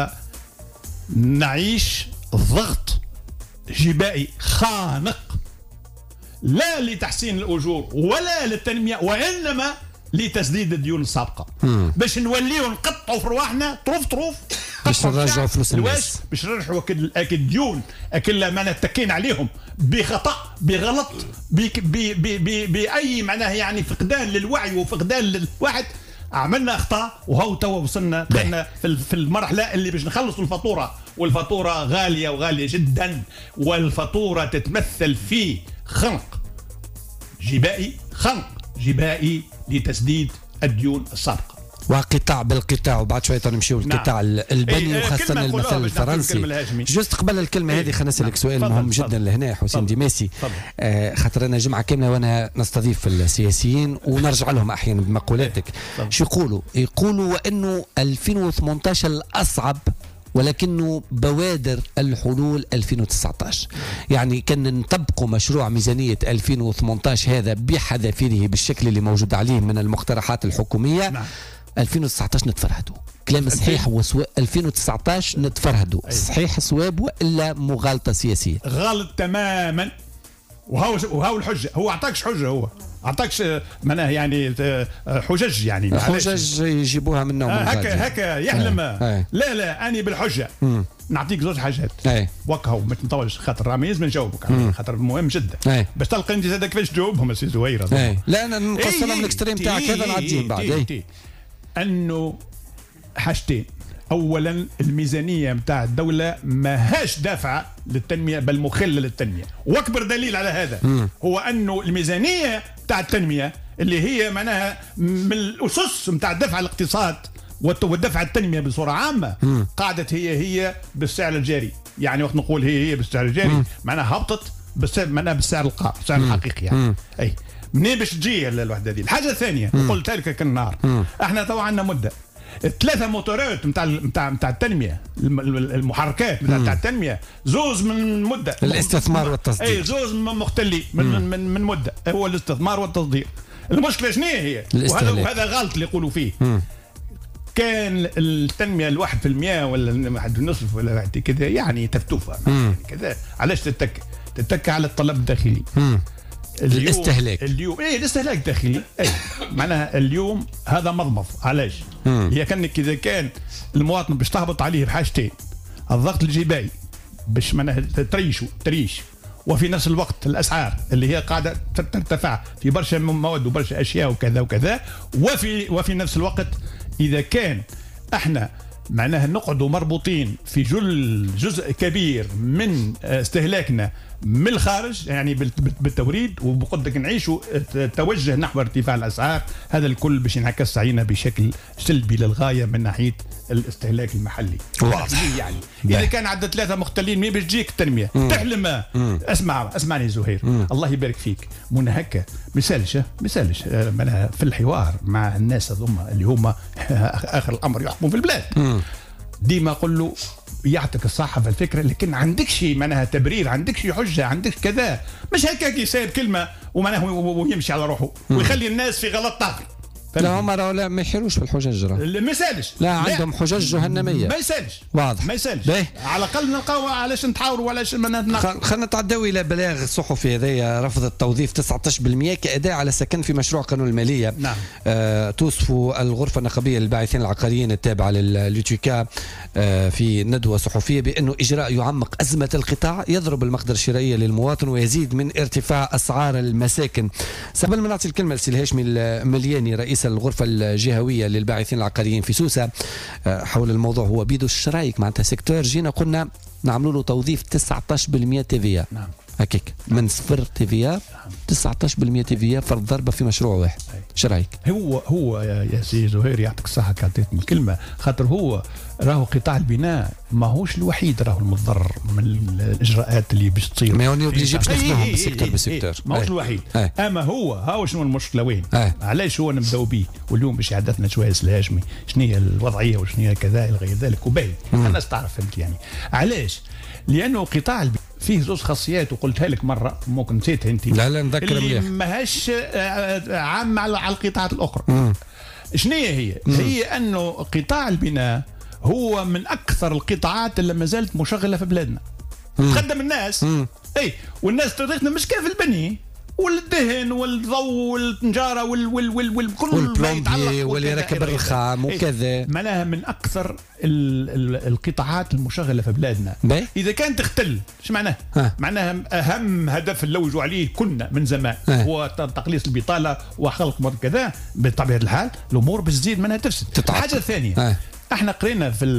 نعيش ضغط جبائي خانق لا لتحسين الاجور ولا للتنميه وانما لتسديد الديون السابقه باش نوليو نقطعوا في رواحنا طروف باش نرجعوا فلوس الناس باش نرجعوا اكل ديون اكل ما نتكين عليهم بخطا بغلط باي معناه يعني فقدان للوعي وفقدان للواحد. عملنا اخطاء وهو توا وصلنا في المرحله اللي باش نخلصوا الفاتوره، والفاتوره غاليه وغاليه جدا، والفاتوره تتمثل في خنق جبائي لتسديد الديون السابقه وقطاع بالقطاع. وبعد شويه نمشيو للقطاع البني وخاصه المثل الفرنسي. جوست قبل الكلمه هذه خلينا نسالك سؤال مهم جدا لهنا حسين ديماسي. خاطر انا جمعه كامله وانا نستضيف السياسيين ونرجع لهم احيانا بمقولاتك. شو يقولوا وانه 2018 الاصعب ولكنه بوادر الحلول 2019. يعني كان نطبقوا مشروع ميزانية 2018 هذا بحذافيره بالشكل اللي موجود عليه من المقترحات الحكومية. 2019 نتفرهدوا كلام صحيح وسواء 2019 نتفرهدوا صحيح صواب وإلا مغالطة سياسية غلط تماما. وهو الحجة هو أعطاكش حجة هو أعطاكش مناه يعني حجج يعني حجج يجيبوها منه هكا يحلم لا أنا بالحجة نعطيك زوج حاجات وكهو مش نطولش خاطر راه ما يلزم نجاوبك خاطر مهم جدا باش تلقى انت زاد كيفاش تجاوبهم سي زهيره. لا انا نقص لهم الاكستريم تاعك هذا نعديه بعد. انه حاجتين، اولا الميزانيه نتاع الدوله ماهاش دافعه للتنميه بل مخله للتنميه، واكبر دليل على هذا هو انه الميزانيه نتاع التنميه اللي هي معناها من الاسس نتاع دفع الاقتصاد والدفع التنميه بصوره عامه قاعدت هي بالسعر الجاري. يعني وقت نقول هي بالسعر الجاري معناها هبطت معناها بالسعر السعر الحقيقي يعني. اي منين باش تجي الوحده هذه. الحاجه الثانيه قلت لك كالنهار، احنا تو عندنا مده 3 موتورات نتاع التنميه، المحركات نتاع التنميه، زوز من مده الاستثمار والتصدير. اي زوز مختلين من مده، هو الاستثمار والتصدير. المشكله شنو هي؟ وهذا غلط اللي يقولوا فيه. كان التنميه ال 1% ولا 1.5 ولا واحد كذا يعني تفتوفه يعني كذا. علاش تتكى على الطلب الداخلي؟ الاستهلاك اليوم الاستهلاك الداخلي. معناها اليوم هذا مضمض. علاش؟ هي كانك اذا كان المواطن باش تهبط عليه بحاجتين، الضغط الجبائي باش معناها تريش، وفي نفس الوقت الاسعار اللي هي قاعده ترتفع في برشا مواد وبرشا اشياء وكذا وكذا، وفي نفس الوقت اذا كان احنا معناها نقعدوا مربوطين في جزء كبير من استهلاكنا من الخارج يعني بالتوريد، وبقدك نعيشوا توجه نحو ارتفاع الاسعار، هذا الكل باش ينعكس علينا بشكل سلبي للغايه من ناحيه الاستهلاك المحلي. واضح يعني اذا كان عندنا 3 مختلين مين باش تجيك التنميه؟ تحلم. اسمعني زهير، الله يبارك فيك، من هكا مثالش معناها في الحوار مع الناس هذوما اللي هما اخر الامر يحكموا في البلاد. ديما اقول له يعطيك الصحة في الفكرة، لكن عندكش معناها تبرير، عندكش حجة، عندكش كذا، مش هكاك يسايب كلمة ومعناها ويمشي على روحه ويخلي الناس في غلط طاغي. لا هم لا ما يحيروش في الحجج، ما يسالش. لا عندهم حجج جهنميه ما يسالش. واضح ما يسالش. على الاقل نلقاو علاش نتحاوروا وعلاش خلينا نتعداو الى بلاغ الصحفي هذايا رفض التوظيف 19% كاداء على سكن في مشروع قانون الماليه. نعم. توصف الغرفه النقابيه للباعثين العقاريين التابعه لليوتيكا في ندوه صحفيه بانه اجراء يعمق ازمه القطاع، يضرب المقدره الشرائيه للمواطن ويزيد من ارتفاع اسعار المساكن. قبل ما نعطي الكلمه لسي الهاشمي الملياني رئيس الغرفة الجهوية للباعثين العقاريين في سوسة حول الموضوع هو بيدو الشرايك معناتها سيكتور، جينا قلنا نعملوا له توظيف 19% تيفيا. نعم. هكاك من 0 تيفيا 19% تيفيا فرض ضربة في مشروع واحد. شرايك هو يا سي زهير يعطيك الصحة كعطيتني الكلمة، خاطر هو راهو قطاع البناء ماهوش الوحيد راهو المتضرر من الاجراءات اللي باش تصير. ما يجيبش نخدمهم بالسيكتور بالسيكتور. ماهوش الوحيد. اما هو شنو المشكله وين؟ علاش هو نبداو به؟ واليوم باش يحدثنا شويه الهاشمي شنو هي الوضعيه وشنو هي كذا الى غير ذلك، وباين الناس تعرف فهمت يعني. علاش؟ لانه قطاع البناء فيه زوج خاصيات وقلتها لك مره ممكن نسيتها انت. لا نذكر مليح. ماهاش عامه على القطاعات الاخرى. شنو هي انه قطاع البناء هو من اكثر القطاعات اللي ما زالت مشغله في بلادنا. تخدم الناس. والناس طريقنا مش كيف البني والدهن والضوء والنجاره والكل ما يتعلق واللي راكب الرخام وكذا. معناها من اكثر القطاعات المشغله في بلادنا. اذا كان تختل ايش معناه؟ معناها اهم هدف نلوجوا عليه كنا من زمان هو تقليص البطاله وخلق كذا. بطبيعه الحال الامور باش تزيد منها تفسد. الحاجه الثانيه احنا قرينا في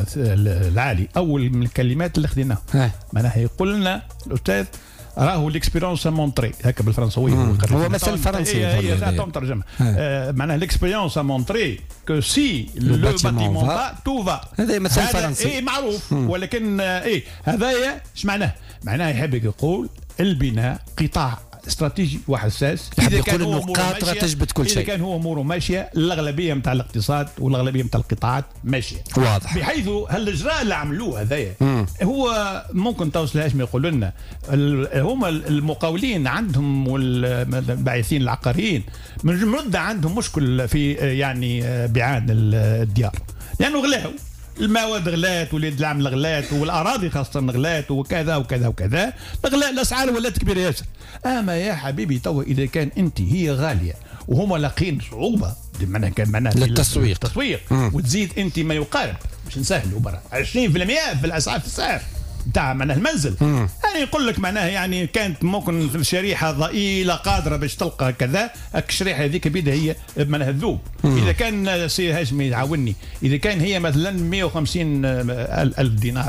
العالي اول من الكلمات اللي خذيناها معناها يقول لنا الاستاذ راهو ليكسبيريونس مونتري هكا بالفرنسويه. هو مثل فرنسي هي ترجمه. معناها ليكسبيريونس مونتري كو سي لو باتيمون با تو فا. هذا مثل فرنسي معروف. ولكن هذايا ايش معناه؟ معناه يحب يقول البناء قطاع استراتيجي وحساس. اذا كان انه قاطره تجبد كل شيء، اذا كان هو اموره ماشيه الاغلبيه نتاع الاقتصاد والاغلبيه نتاع القطاعات ماشيه. واضح. بحيث هالاجراء اللي عملوه هذايا هو ممكن توصل هاشم يقولوا لنا هما المقاولين عندهم والباعثين العقاريين من مده عندهم مشكل في يعني بيعان الديار لانه غلاو المواد غلات واليد العمل غلات والاراضي خاصه غلات وكذا وكذا وكذا. الاسعار ولات كبيره ياسر. اما يا حبيبي توا اذا كان انت هي غاليه وهما لاقين صعوبه معناها للتسويق وتزيد انت ما يقارب مش نسهلوا برا 20% في الاسعار في السعر نتاع معناها المنزل. يعني يقول لك معناها يعني كانت ممكن شريحه ضئيله قادره باش تلقى كذا الشريحه هذيك بيدها هي معناها الذوب. اذا كان سي هاشمي يعاوني اذا كان هي مثلا 150 الف دينار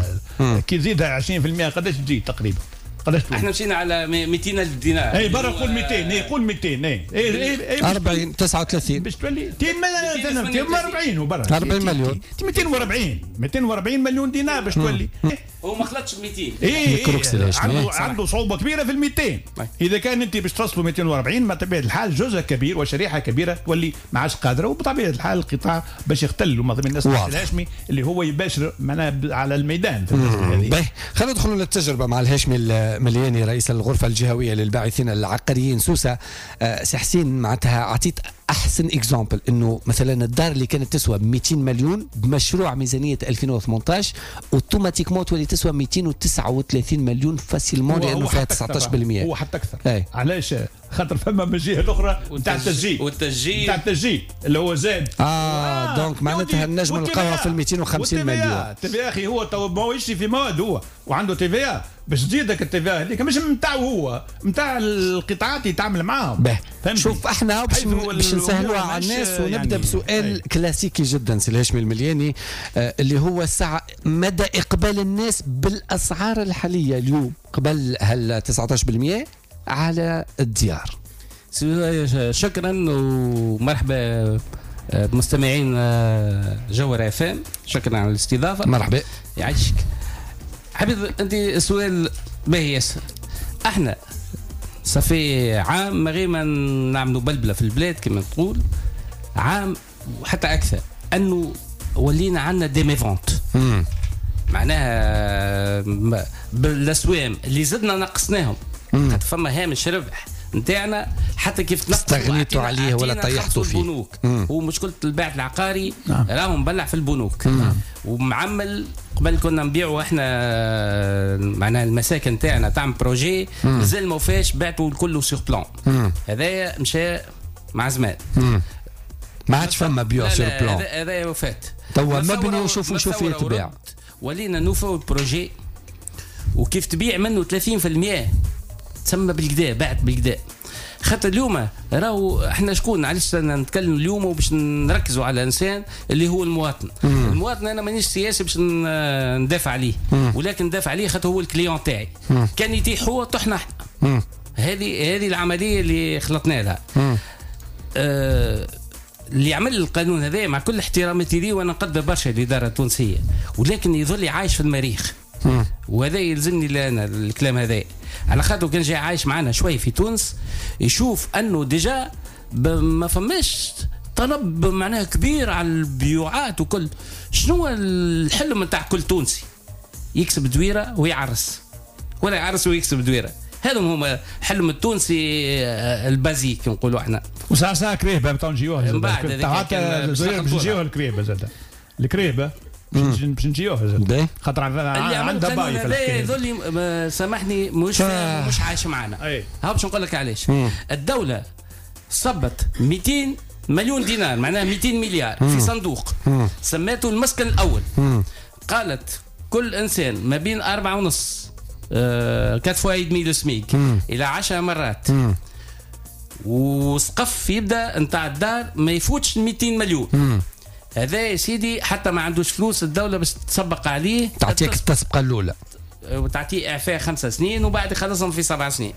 كي تزيدها 20% قداش تجي تقريبا؟ احنا مشينا على 200 الف دينار. اي برا قول 200 قول 200 40 39 باش تولي 240 وبرا 40 مليون 240 مليون دينار باش تولي. هو ما خلطش 200. عنده صعوبه كبيره في ال 200. اذا كان انت باش تصلوا 240 ما طبيعه الحال جزء كبير وشريحه كبيره تولي ما عادش قادره، وبطبيعه الحال القطاع باش يختل ومعظم الناس الهاشمي اللي هو يباشر معناها على الميدان في المساله هذه. خلينا ندخلوا للتجربه مع الهاشمي الملياني رئيس الغرفه الجهويه للباحثين العقاريين. سوسه سي حسين معناتها عطيت احسن اكزامبل انه مثلا الدار اللي كانت تسوى 200 مليون بمشروع ميزانيه 2018 اوتوماتيكمون تولي تسوى 239 مليون فاسيلمون لانه فيها 19%. هو حتى اكثر. علاش؟ خاطر فما من الجهه الاخرى نتاع التسجيل نتاع التسجيل اللي هو زاد. دونك معناتها النجم نلقاوها في 250 مليون. تي في اخي هو تو ما يشتي في مواد هو وعنده تي في باش تزيدك التي في هذيك مش نتاعو هو نتاع القطاعات يتعامل معاهم. شوف احنا باش نسهلوها على الناس ونبدا يعني بسؤال كلاسيكي جدا سي الهاشمي الملياني اللي هو الساعه مدى اقبال الناس بالاسعار الحاليه اليوم قبل هال 19% على الديار. شكرا ومرحبا بمستمعين جوهر اف ام، شكرا على الاستضافه. مرحبا يعيشك. حبيت انت السؤال باهي ياسر. احنا صافي عام ما غير ما نعملوا بلبله في البلاد كما تقول، عام وحتى اكثر، انه ولينا عندنا دي ميفونت معناها بالاسوام اللي زدنا نقصناهم. خاطر فما هامش ربح نتاعنا حتى كيف استغنيتوا عليه ولا طيحتوا فيه. هو مشكله البيع العقاري راهو مبلع في البنوك ومعمل. قبل كنا نبيعوا احنا معناها المساكن تاعنا تعمل بروجي مازال ما وفاش، بعتوا الكل سيغ بلان. هذايا مشى مع زمان ما عادش فما بيع سيغ بلان. هذايا وفات توا مبني وشوفوا شو فيه يتباع. ولينا نوفوا البروجي وكيف تبيع منه 30% تسمى بالكدا، بعت بالكدا. خاطر اليوم راهو احنا شكون علاش نتكلم اليوم وباش نركزوا على انسان اللي هو المواطن. المواطن انا مانيش سياسي باش ندافع عليه، ولكن ندافع عليه خاطر هو الكليون تاعي. كان يتيح هو طحنا احنا. هذه العمليه اللي خلطنا لها. اللي عمل القانون هذا مع كل احتراماتي ليه وانا نقدر برشا الاداره التونسيه، ولكن يظل عايش في المريخ. وهذا يلزمني لنا الكلام هذا على خاطر كان جاي عايش معنا شوي في تونس يشوف انه ديجا ما فماش طلب معناها كبير على البيوعات وكل. شنو الحلم نتاع كل تونسي؟ يكسب دويره ويعرس، ولا يعرس ويكسب دويره. هذا هما حلم التونسي البازيك نقولوا احنا. وساعه كريبه تو نجيوها من بعد باش نجيوها الكريبه زاد الكريبه باش نجيوها زاد خاطر عندها باي في الحكايه. يظل سامحني مش عايش معنا. ها باش نقول لك علاش. الدوله صبت 200 مليون دينار معناها 200 مليار في صندوق سماته المسكن الاول. قالت كل انسان ما بين 4.5 4 فوا يدمي السميك الى 10 مرات وسقف يبدا نتاع الدار ما يفوتش 200 مليون. هذا يا سيدي حتى ما عندوش فلوس الدوله باش تسبق عليه، تعطيك التسبقه الاولى وتعطيه اعفاء 5 سنين وبعد يخلصهم في 7 سنين.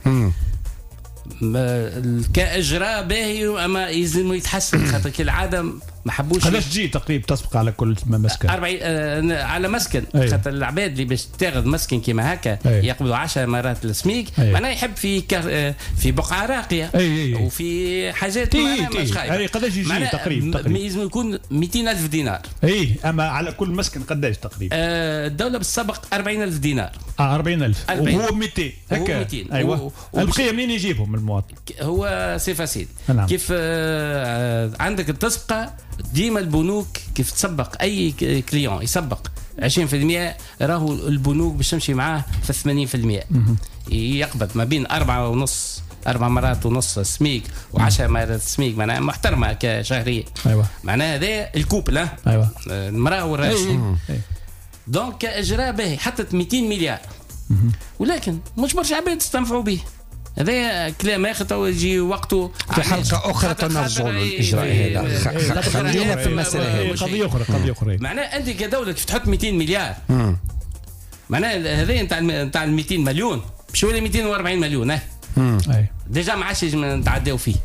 كاجراء باهي اما يلزم يتحسن خاطر كالعاده ما حبوش. قداش تجي تقريبا تسبق على كل مسكن؟ 40 على مسكن. خاطر العباد اللي باش تاخذ مسكن كيما هكا يقبضوا 10 مرات السميك معناها يحب في بقعه راقيه وفي حاجات مش خايبه. قداش يجي تقريبا؟ لازم يكون 200,000 دينار. اما على كل مسكن قداش تقريبا؟ الدوله بتسبق 40,000 دينار. 40,000 وهو 200 هكا. ايوه البقيه منين يجيبهم المواطن؟ هو سي فاسيل. كيف عندك التسبقه ديما البنوك كيف تسبق اي كليون يسبق 20% راهو البنوك باش تمشي معاه في 80%. يقبض ما بين 4 مرات ونص سميك و10 مرات سميك معناها محترمه كشهريه. معناها هذا الكوبل المراه والراجل. دونك اجراء باهي حطت 200 مليار ولكن مش برشا عباد تستنفعوا به. هذا كلام اخر تو يجي وقته في حلقه اخرى تنرجعوا للاجراء هذا. خلينا في المساله هذه قضيه اخرى. معناها انت كدوله كيف تحط 200 مليار معناها هذا نتاع ال 200 مليون باش يولي 240 مليون. ديجا ما عادش نتعداو فيه.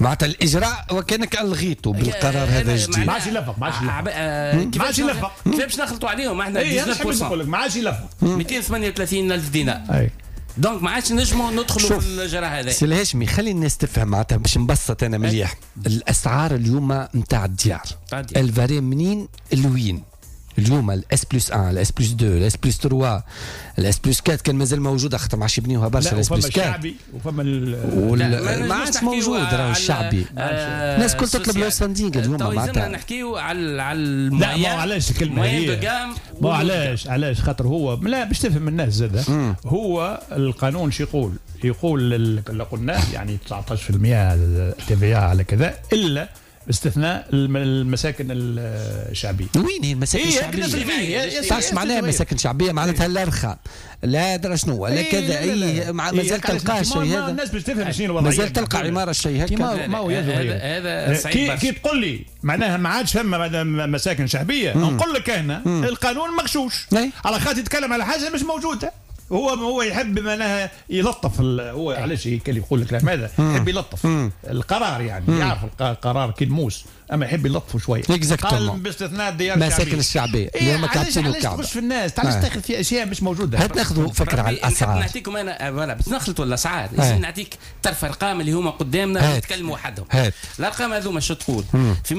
معناتها الاجراء وكانك الغيته بالقرار هذا الجديد. ما عادش يلفق، ما عادش يلفق كيفاش نخلطوا عليهم احنا 19%؟ ما عادش يلفق 238 ألف دينار. دونك ما عادش نجموا ندخلوا في الجرا هذا. سي الهاشمي خلي الناس تفهم معناتها باش نبسط انا مليح. الاسعار اليوم نتاع الديار الفاري منين لوين؟ اليوم الاس بلس 1 الاس بلس 2 الاس بلس 3 الاس بلس 4 كان مازال موجود خاطر ما عادش يبنيوها برشا الاس بلس 4 الشعبي وفما ما عادش موجود راهو الشعبي. الناس كل تطلب لو ساندينغ اليوم معناتها نحكيو على المويان. لا علاش الكلمه هي ما علاش خاطر هو لا باش تفهم الناس زاد. هو القانون شو يقول اللي قلناه يعني 19% تي في على كذا الا باستثناء المساكن الشعبيه. وين هي المساكن الشعبيه؟ صارش معناها مساكن شعبيه معناتها لا رخام لا درا شنو لا كذا اي مازال تلقى الشيء هذا. الناس باش تفهم شنو الوضعيه مازال تلقى عماره الشيء هكا. ما هو هذا صعيب. كي تقول لي معناها ما عادش فما مساكن شعبيه نقول لك انا القانون مغشوش على خاطر يتكلم على حاجه مش موجوده. هو يحب معناها يلطف هو علاش يقول لك ماذا يحب يلطف القرار يعني يعرف القرار كي الموس اما يحب يلطفه شويه. قال باستثناء الديار المساكن الشعبيه اليوم كاتبين الكعبه. تخش في الناس تعال تاخذ في اشياء مش موجوده. هات ناخذوا فكره على الاسعار. نعطيكم انا بس نخلطوا الاسعار لازم نعطيك طرف ارقام اللي هما قدامنا يتكلموا وحدهم. الارقام هذوما شو تقول؟ في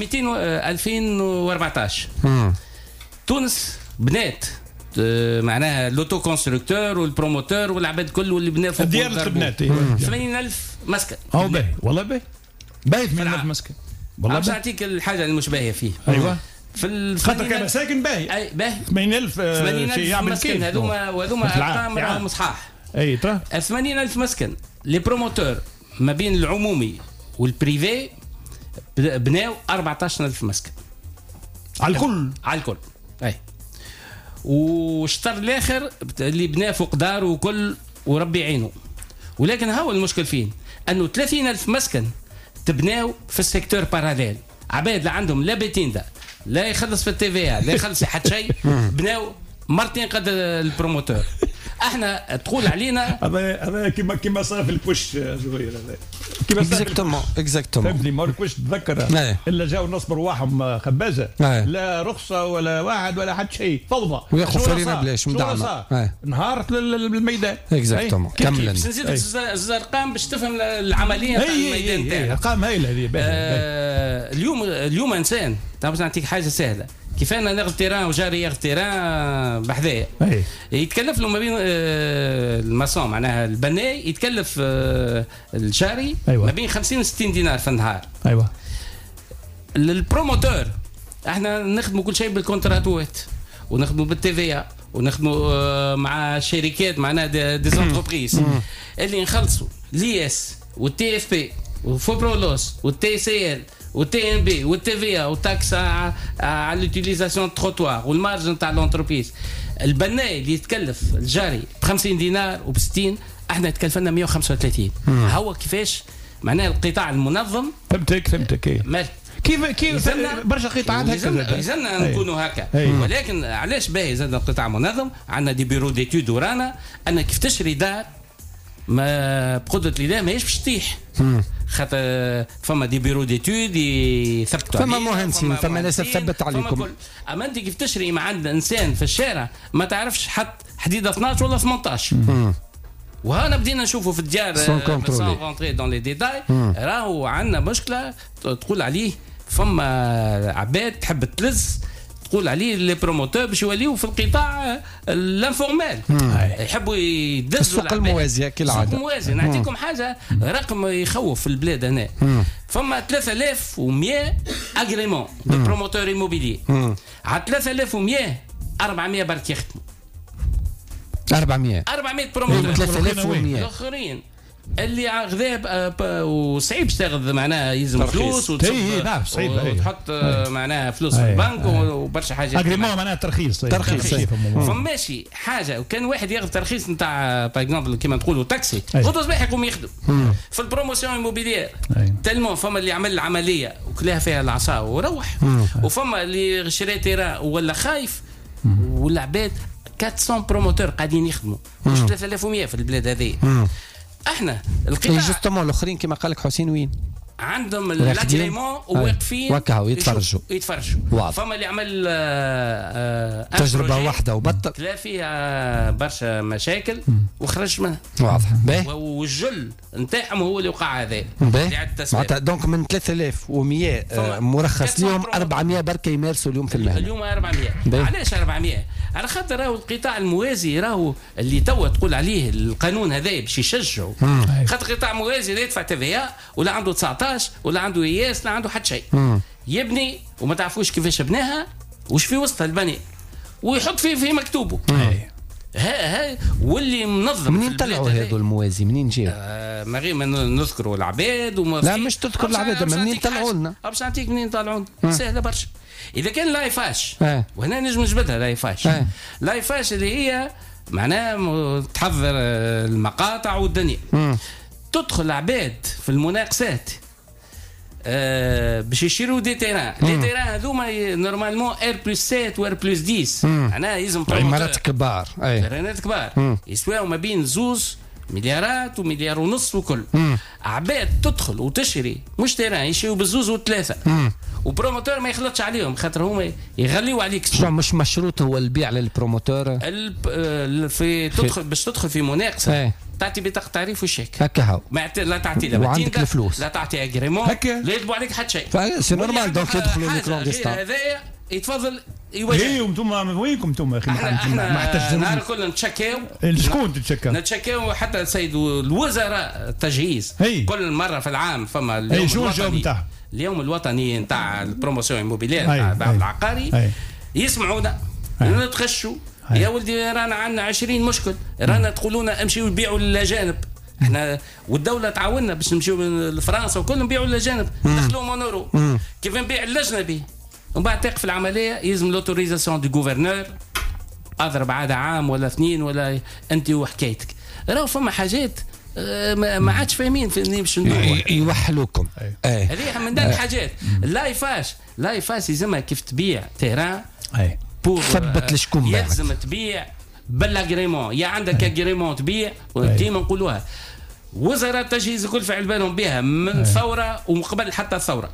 2014 تونس بنات معناها لوتو كونستركتور والبروموتور والعباد كل واللي بنى فوق الديار البنات 80,000 مسكن. باهي والله باهي 80,000 مسكن والله. باش نعطيك الحاجه اللي مش باهيه فيه. ايوه في خاطر كمساكن باهي 80,000 مسكن هذوما ارقام راهم صحاح. اي ترى 80,000 مسكن لي بروموتور ما بين العمومي والبريفي بناو 14,000 مسكن على الكل اي. والشطر الاخر اللي بناه فوق داره وكل وربي يعينه. ولكن هو المشكل فين؟ انه 30,000 مسكن تبناو في السيكتور باراليل، عباد لا عندهم لا بيتيندا لا يخلص في التي في لا يخلص حتى شيء، بناو مرتين قد البروموتور. احنا تقول علينا هذا كيما صار في البوش زهير هذا كيما اكزاكتومون فهمتني ما كنتش تذكر الا جاو نص برواحهم خبازه لا رخصه ولا واحد ولا حد شيء فوضى وياخذ فرينا بلاش مدعمه نهارت للميدان اكزاكتومون كاملا. باش نزيد زوز ارقام باش تفهم العمليه تاع الميدان تاعنا. ارقام هايله هذه. اليوم انسان باش نعطيك حاجه سهله كيف انا ناخذ تيران وجاري ياخذ تيران بحذايا يتكلف له ما بين الماسون معناها البناي يتكلف الجاري ما بين 50 و 60 دينار في النهار. ايوه البروموتور احنا نخدموا كل شيء بالكونتراتوات ونخدموا بالتي ونخدموا مع شركات معناها دي زونتربريز اللي نخلصوا ليس والتي اف بي وفوبرولوس والتي سي ال والتي ام بي والتي في والتاكس على لوتيليزاسيون تروتوار والمارجن تاع لونتربريز. البناي اللي يتكلف الجاري ب 50 دينار وب 60 احنا يتكلف لنا 135. هو كيفاش معناها القطاع المنظم. فهمتك كيف برشا قطاعات هكذا يزلنا نكونوا هكا. ولكن علاش باهي زاد القطاع منظم؟ عندنا دي بيرو ديتود ورانا انا كيف تشري دار ما بقدرة الله ماهيش باش تطيح خاطر فما دي بيرو ديتود يثبتوا فما مهندسين فما ناس تثبت عليكم. اما انت كيف تشري مع عند انسان في الشارع ما تعرفش حط حديده 12 ولا 18. وهنا بدينا نشوفوا في الديار سون رونتري دون لي ديتاي راهو عندنا مشكله تقول عليه فما عباد تحب تلز تقول عليه لي بروموتور باش يوليو في القطاع الانفورمال يحبوا يدزوا السوق الموازيه كالعاده. السوق الموازي نعطيكم حاجه رقم يخوف في البلاد هنا. فما 3100 اغريمون دو بروموتور ايموبيلي على 3100 400 برك يخدموا 400 بروموتور 3100 الاخرين اللي غذاب وصعيب تاخذ معناها يلزم فلوس وتحط معناها فلوس في البنك وبرشا حاجات اغريمون معناها ترخيص فماشي حاجه وكان واحد ياخذ ترخيص نتاع باغ اكزومبل كيما نقولوا تاكسي غدوه صباح يقوم يخدم في البروموسيون ايموبيليير تلمون فما اللي عمل العمليه وكلها فيها العصا وروح وفما اللي شري تيران ولا خايف والعباد 400 بروموتور قاعدين يخدموا مش 3100 في البلاد هذه. احنا القطاع جوستومون الاخرين كما قال لك حسين وين عندهم الاغريمون وواقفين وكاو يتفرجوا. فما اللي عمل تجربه واحده وبطل، تلا فيها برشا مشاكل وخرج منها. واضح. والجل نتاعهم هو اللي وقع هذا. معناتها دونك من 3100 مرخص اليوم 400 بركه يمارسوا اليوم في المهنه. اليوم 400. علاش 400؟ على خاطر راهو القطاع الموازي راهو اللي توا تقول عليه القانون هذا باش يشجعوا. خاطر القطاع الموازي لا يدفع TVA ولا عنده 19 ولا عنده إياس لا عنده حتى شيء. يبني وما تعرفوش كيفاش بناها وش في وسط البني ويحط فيه في مكتوبه. ها واللي منظم. منين طلعوا هذو الموازي؟ منين جاوا؟ ما غير ما نذكروا العباد لا مش تذكر العباد، منين طلعوا لنا؟ باش نعطيك منين طلعوا لنا. سهله برشا. اذا كان لايفاش وهنا نجم نجبدها لايفاش. لايفاش اللي هي معناها تحضر المقاطع والدنيا. تدخل عباد في المناقصات باش يشيروا دي تيران. دي تيران هذوما نورمالمون R+7 و R+10 معناها يلزم عمارات كبار. عمارات كبار يسواو ما بين 2 مليارات ومليار ونص وكل. عباد تدخل وتشري مش تيران يشريوا بالزوز والثلاثه وبروموتور ما يخلطش عليهم خاطر هما يغليوا عليك. شو مش مشروط هو البيع للبروموتور؟ في تدخل باش تدخل في مناقصه تعطي بطاقه تعريف وشيك هكا هاو لا تعطي لا وعندك الفلوس لا تعطي اجريمون لا يطبوا عليك حتى شيء. سي نورمال دونك يدخلوا الكلونديستان هذايا يتفضل يواجه. ايه وانتم وينكم انتم اخي؟ ما احتاجناش نهار الكل نتشكاو. شكون تتشكاو؟ نتشكاو حتى السيد الوزراء التجهيز كل مره في العام فما اليوم الوطني. اليوم الوطني نتاع البروموسيون ايموبيلير نتاع الدعم العقاري يسمعونا نتغشوا. يا ولدي رانا عندنا 20 مشكل، رانا تقولونا امشيوا بيعوا للاجانب. احنا والدوله تعاوننا باش نمشيو لفرنسا وكل نبيعوا للاجانب ندخلوا مونورو. كيف نبيع الاجنبي ومن بعد تقف العمليه يلزم لوتوريزاسيون دو غوفرنور اضرب عاد عام ولا 2 ولا انت وحكايتك. راهو فما حاجات ما عادش فاهمين في باش ندوروا يوحلوكم. هذه من ذا الحاجات. لايفاش يلزمها كيف تبيع تيران ثبت لشكون باعك. يلزم تبيع بالاغريمون. يا عندك اغريمون تبيع ديما نقولوها. وزراء التجهيز الكل فعل بالهم بها من الثوره وقبل حتى الثوره.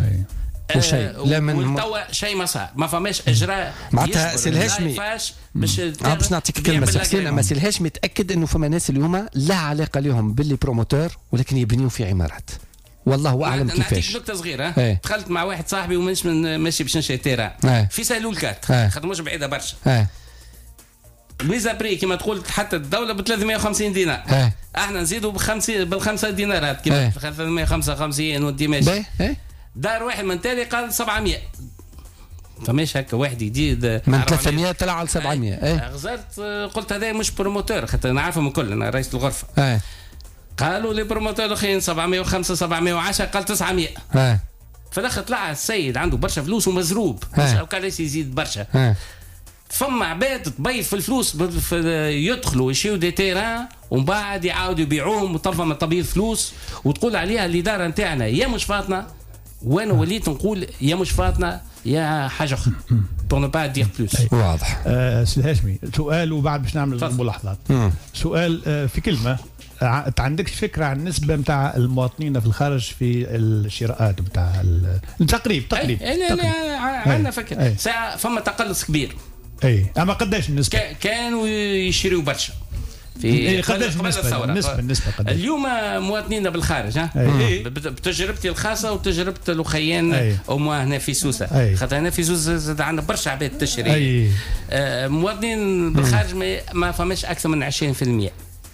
وشيء لا من توا شيء ما صار، ما فماش اجراء. معناتها سي الهاشمي باش نعطيك كلمه سي اما سي الهاشمي تاكد انه فما ناس اليوم لا علاقه لهم باللي بروموتور ولكن يبنيوا في عمارات. والله اعلم كيفاش. نعطيك نكته صغيره. دخلت مع واحد صاحبي ومش ماشي باش نشري تيران في سالول 4 خاطر مش بعيده برشا. ميزا بري كما تقول حتى الدوله ب 350 دينار. احنا نزيدوا ب5 دينارات كما 355 وانت ماشي. دار واحد من تالي قال 700. فماش هكا واحد جديد من 300 طلع على 700. غزرت قلت هذا مش بروموتور خاطر نعرفهم الكل انا رئيس الغرفه. قالوا لي بروموتور الاخرين 705 710 قال 900. في الاخر طلع السيد عنده برشا فلوس ومزروب وكان يزيد برشا. فما عباد تبيض في الفلوس يدخلوا يشيو دي تيران ومن بعد يعاودوا يبيعوهم وطفى من تبيض فلوس وتقول عليها الاداره نتاعنا يا مش فاطنه. وانا وليت نقول يا مش فاطنه يا حاجه اخرى بور نو با دير بلوس. واضح. سي الهاشمي سؤال وبعد باش نعمل ملاحظات. سؤال في كلمه. عندكش فكره عن النسبه نتاع المواطنين في الخارج في الشراءات نتاع تقريب عندنا فكره ساعه فما تقلص كبير. اما قداش النسبه؟ كانوا يشريوا برشا في قداش النسبه قداش اليوم مواطنينا بالخارج بتجربتي الخاصه وتجربه الاخيان وما هنا في سوسه خاطر هنا في سوسه زاد عندنا برشا عباد تشري. مواطنين بالخارج ما فماش اكثر من 20%.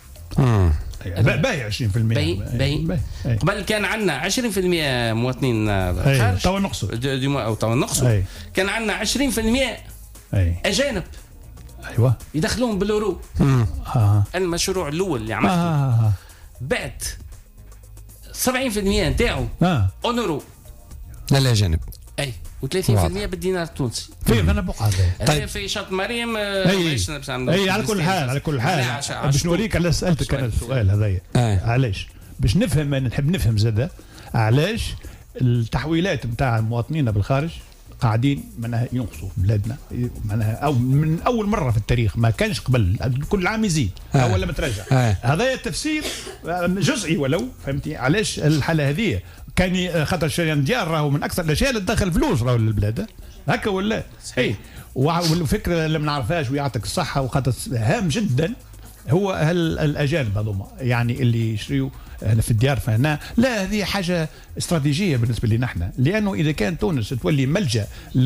باهي 20%. باهي قبل كان عندنا 20% مواطنين خارج توا نقصوا كان عندنا 20% اجانب يدخلون باليورو. المشروع الاول اللي عملته بعد 70% نتاعو اونورو للاجانب و30% بالدينار التونسي. فين انا بقى هذا في شط مريم. على كل حال باش نوريك على سالتك انا السؤال هذايا. علاش باش نفهم انا نحب نفهم زاده علاش التحويلات نتاع مواطنينا بالخارج قاعدين معناها ينقصوا بلادنا معناها او من اول مره في التاريخ ما كانش قبل كل عام يزيد ولا متراجع. هذا التفسير جزئي ولو فهمتي علاش الحاله هذه كان خاطر شريان ديار راهو من اكثر الاشياء اللي تدخل فلوس راهو للبلاد هكا ولا صحيح. والفكره اللي ما نعرفهاش ويعطيك الصحه وخاطر هام جدا هو الاجانب هذوما يعني اللي يشريوا هنا في الديار فهنا. لا هذه حاجه استراتيجيه بالنسبه لنا احنا لانه اذا كان تونس تولي ملجا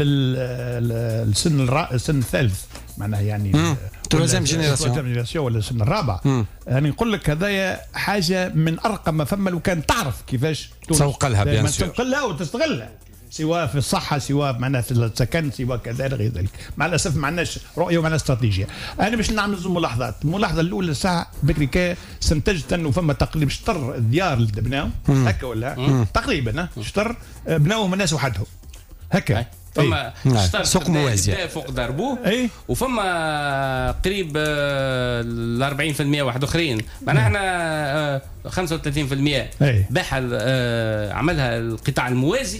للسن السن الثالث معناها يعني تروزيام جينيراسيون ولا السن الرابع يعني نقول لك هذايا حاجه من ارقى ما فما لو كان تعرف كيفاش تسوق لها بيان سور تسوق لها وتستغلها سواء في الصحة سواء معناها في السكن سواء كذا غير ذلك. مع الأسف ما عندناش رؤية وما عندناش استراتيجية. أنا باش نعمل ملاحظات. الملاحظة الأولى الساعة بكري كا استنتجت أنه فما تقريبا شطر الديار اللي بناو هكا ولا تقريبا شطر بناوهم الناس وحدهم هكا. فما سوق موازي فوق ضربوه وفما قريب ال 40% واحد اخرين معناها احنا 35% باحة عملها القطاع الموازي.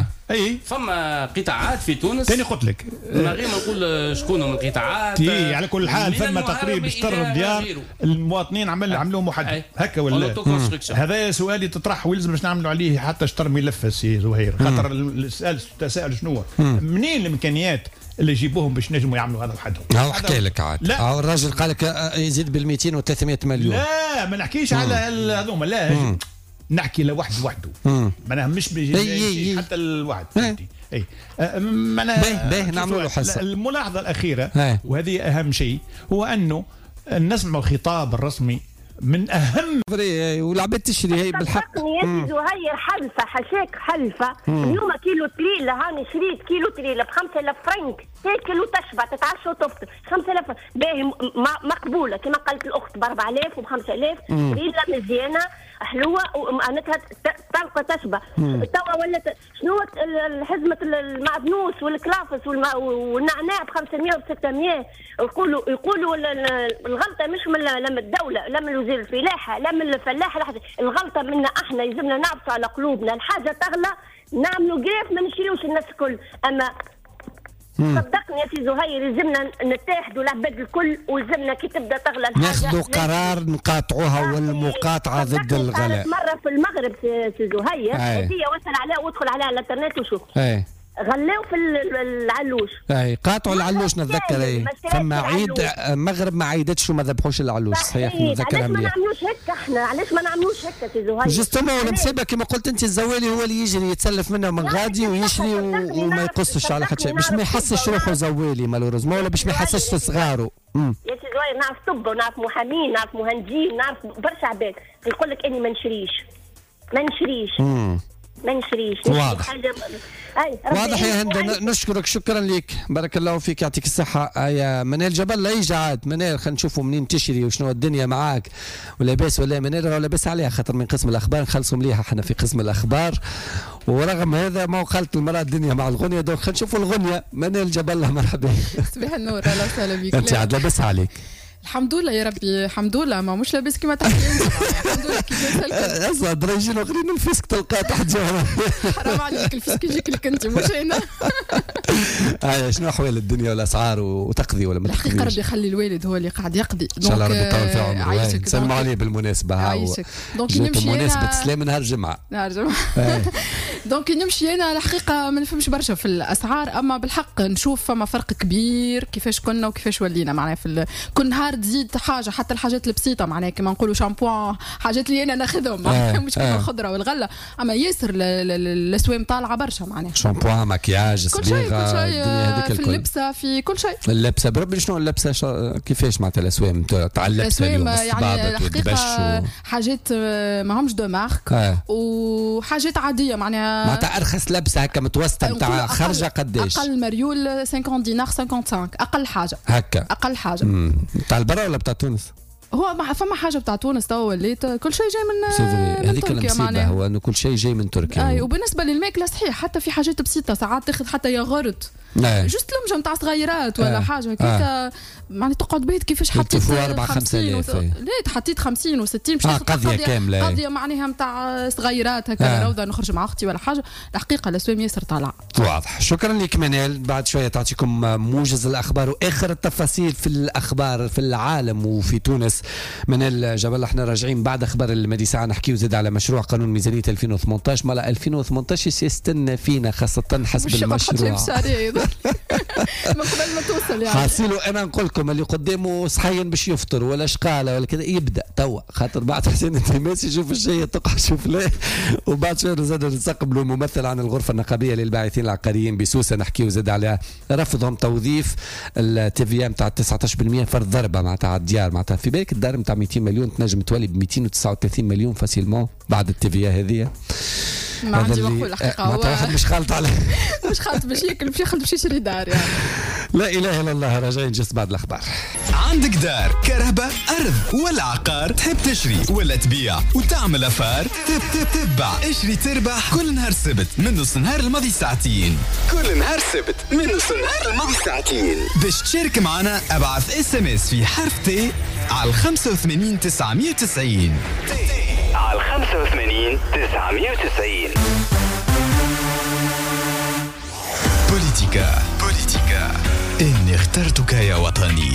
فما قطاعات في تونس ثاني قلت لك من غير ما نقول شكون من القطاعات على كل حال فما تقريبا شطر الديار المواطنين عملوهم وحدهم هكا ولا هذا سؤالي تطرح ويلزم باش نعملوا عليه حتى شطر ملف سي زهير خاطر التساؤل شنو منين الامكانيات اللي يجيبوهم باش نجموا يعملوا هذا وحدهم. هاو حكى لك عاد الراجل قال لك يزيد بال 200 و 300 مليون. لا ما نحكيش على هذوما لا نحكي لوحده معناها مش حتى الواحد فهمتي اي معناها نعملوا له حصه. الملاحظه الاخيره وهذه اهم شيء هو انه نسمع الخطاب الرسمي من اهم والعباد تشري هي بالحق. يا زهير حلفه حشاك حلفه اليوم كيلو تريلا هاني شريت كيلو تريلا ب 5000 فرنك تاكل وتشبع تتعشى وتفطر 5000 باهي مقبوله كما قالت الاخت ب 4000 وب 5000 تريلا مزيانه حلوه ومعناتها تلقى تشبع. توا ولات شنو حزمه المعدنوس والكلافس والنعناع ب 500 و 600 يقولوا الغلطه مش من الدوله لا من وزير الفلاحه لا من الفلاحه الغلطه منا احنا يلزمنا نعبسوا على قلوبنا. الحاجه تغلى نعملوا قريف ما نشيلوش الناس الكل. اما صدقني يا سي زهير يلزمنا نتحدوا العباد الكل ويلزمنا كي تبدا تغلى الحاجه ناخذوا قرار نقاطعوها والمقاطعه ضد الغلاء. مره في المغرب سي زهير هي وصل عليها وادخل عليها على الانترنت وشوف غلاو في العلوش قاطعوا العلوش نتذكر فما عيد مغرب ما عيدتش وما ذبحوش العلوش صحيح نتذكرها مليح. علاش ما نعملوش هكا احنا علاش ما نعملوش هكا سي زهير جوستومون ولا مسبه كما قلت انت الزوالي هو اللي يجري يتسلف منه من غادي ويشري وما يقصش على حتى شيء باش ما يحسش روحه زوالي مالوريزمون ولا باش ما يحسش في صغاره. يا سي زهير نعرف طب ونعرف محامين نعرف مهندسين نعرف برشا عباد يقول لك اني ما نشريش واضح واضح يا هند. نشكرك شكرا لك بارك الله فيك يعطيك الصحة. يا منال جبل لا يجي عاد منال خلينا نشوفوا منين تشري وشنو الدنيا معاك ولاباس ولا منال ولا لاباس عليها خاطر من قسم الأخبار نخلصوا مليحة احنا في قسم الأخبار ورغم هذا ما وقلت المرأة الدنيا مع الغنية دونك خلينا نشوفوا الغنية. منال جبل مرحبا. صباح النور اهلا وسهلا بك. انت عاد لاباس عليك؟ الحمد لله يا ربي الحمد لله ما مش لاباس كيما تحكي الحمد لله كيف نسلك اصلا دريجين اخرين الفسك تلقى تحت جوهر حرام عليك الفسك يجيك لك انت مش هنا. شنو احوال الدنيا والاسعار وتقضي ولا ما تقضيش؟ الحقيقه ربي يخلي الوالد هو اللي قاعد يقضي ان شاء الله ربي يطول في عمره. نسلموا عليه بالمناسبه عايشك. دونك نمشي بمناسبه سلام نهار الجمعه دونك نمشي انا الحقيقه ما نفهمش برشا في الاسعار اما بالحق نشوف فما فرق كبير كيفاش كنا وكيفاش ولينا معناها في كل نهار تزيد حاجه حتى الحاجات البسيطه معناها كما نقولوا شامبوان حاجات اللي انا ناخذهم مش كيما الخضره والغله اما ياسر الاسوام طالعه برشا معناها شامبوان مكياج صبيغه الدنيا هذيك الكل في اللبسه في كل شيء. اللبسه بربي شنو اللبسه كيفاش معناتها الاسوام تاع اللبسه اليوم يعني الحقيقه حاجات ماهمش دو مارك وحاجات عاديه معناتها ارخص لبسه هكا متوسطه نتاع خرجه قداش؟ اقل مريول 50 دينار 55 اقل حاجه هكا اقل حاجه بتاع البرا ولا بتاع تونس؟ هو فما حاجه بتاع تونس تو وليت كل شيء جاي من هذيك المصيبه، هو انه كل شيء جاي من تركيا. اي وبالنسبه للماكله صحيح حتى في حاجات بسيطه ساعات تاخذ حتى ياغورت جست لمجه نتاع صغيرات ولا حاجه هكاك معناتها تقعد بيت كيفاش حطيت 4-5 آلاف لا حطيت 50 و60 باش قضيه كامله قضيه معناها نتاع صغيرات هكا روضه نخرج مع اختي ولا حاجه. الحقيقه الاسوام ياسر طالعه واضح. شكرا لك منال. بعد شويه تعطيكم موجز الاخبار واخر التفاصيل في الاخبار في العالم وفي تونس. منال جبل احنا راجعين بعد اخبار المدي ساعه نحكيو زاد على مشروع قانون ميزانيه 2018. مالا 2018 سيستنى فينا خاصه حسب المشروع من قبل ما توصل يعني حاصلوا. انا نقول لكم اللي قدامه صحيا باش يفطر ولا شقاله ولا كذا يبدا توا خاطر بعد حسين التماسي يشوف الشيء تقع شوف له. وبعد شويه زاد نستقبلوا ممثل عن الغرفه النقابيه للباعثين العقاريين بسوسه نحكيو زاد على رفضهم توظيف التي في ام تاع 19% فرض ضربه معناتها على الديار. معناتها في بالك الدار نتاع 200 مليون تنجم تولي ب 239 مليون فاسيلمون بعد التي في هذه. ما عندي وقت الحقيقه هو واحد مش خالط عليه مش خالط باش ياكل باش يشري دار يعني. لا اله الا الله. راجعين جست بعد الاخبار. عندك دار كهرباء ارض ولا عقار تحب تشري ولا تبيع وتعمل افار تبع اشري تربح كل نهار سبت من نص نهار الماضي ساعتين. كل نهار سبت من نص نهار الماضي ساعتين باش تشارك معنا ابعث اس ام اس في حرف تي على 85 990 على 85 990. بوليتيكا إني اخترتك يا وطني.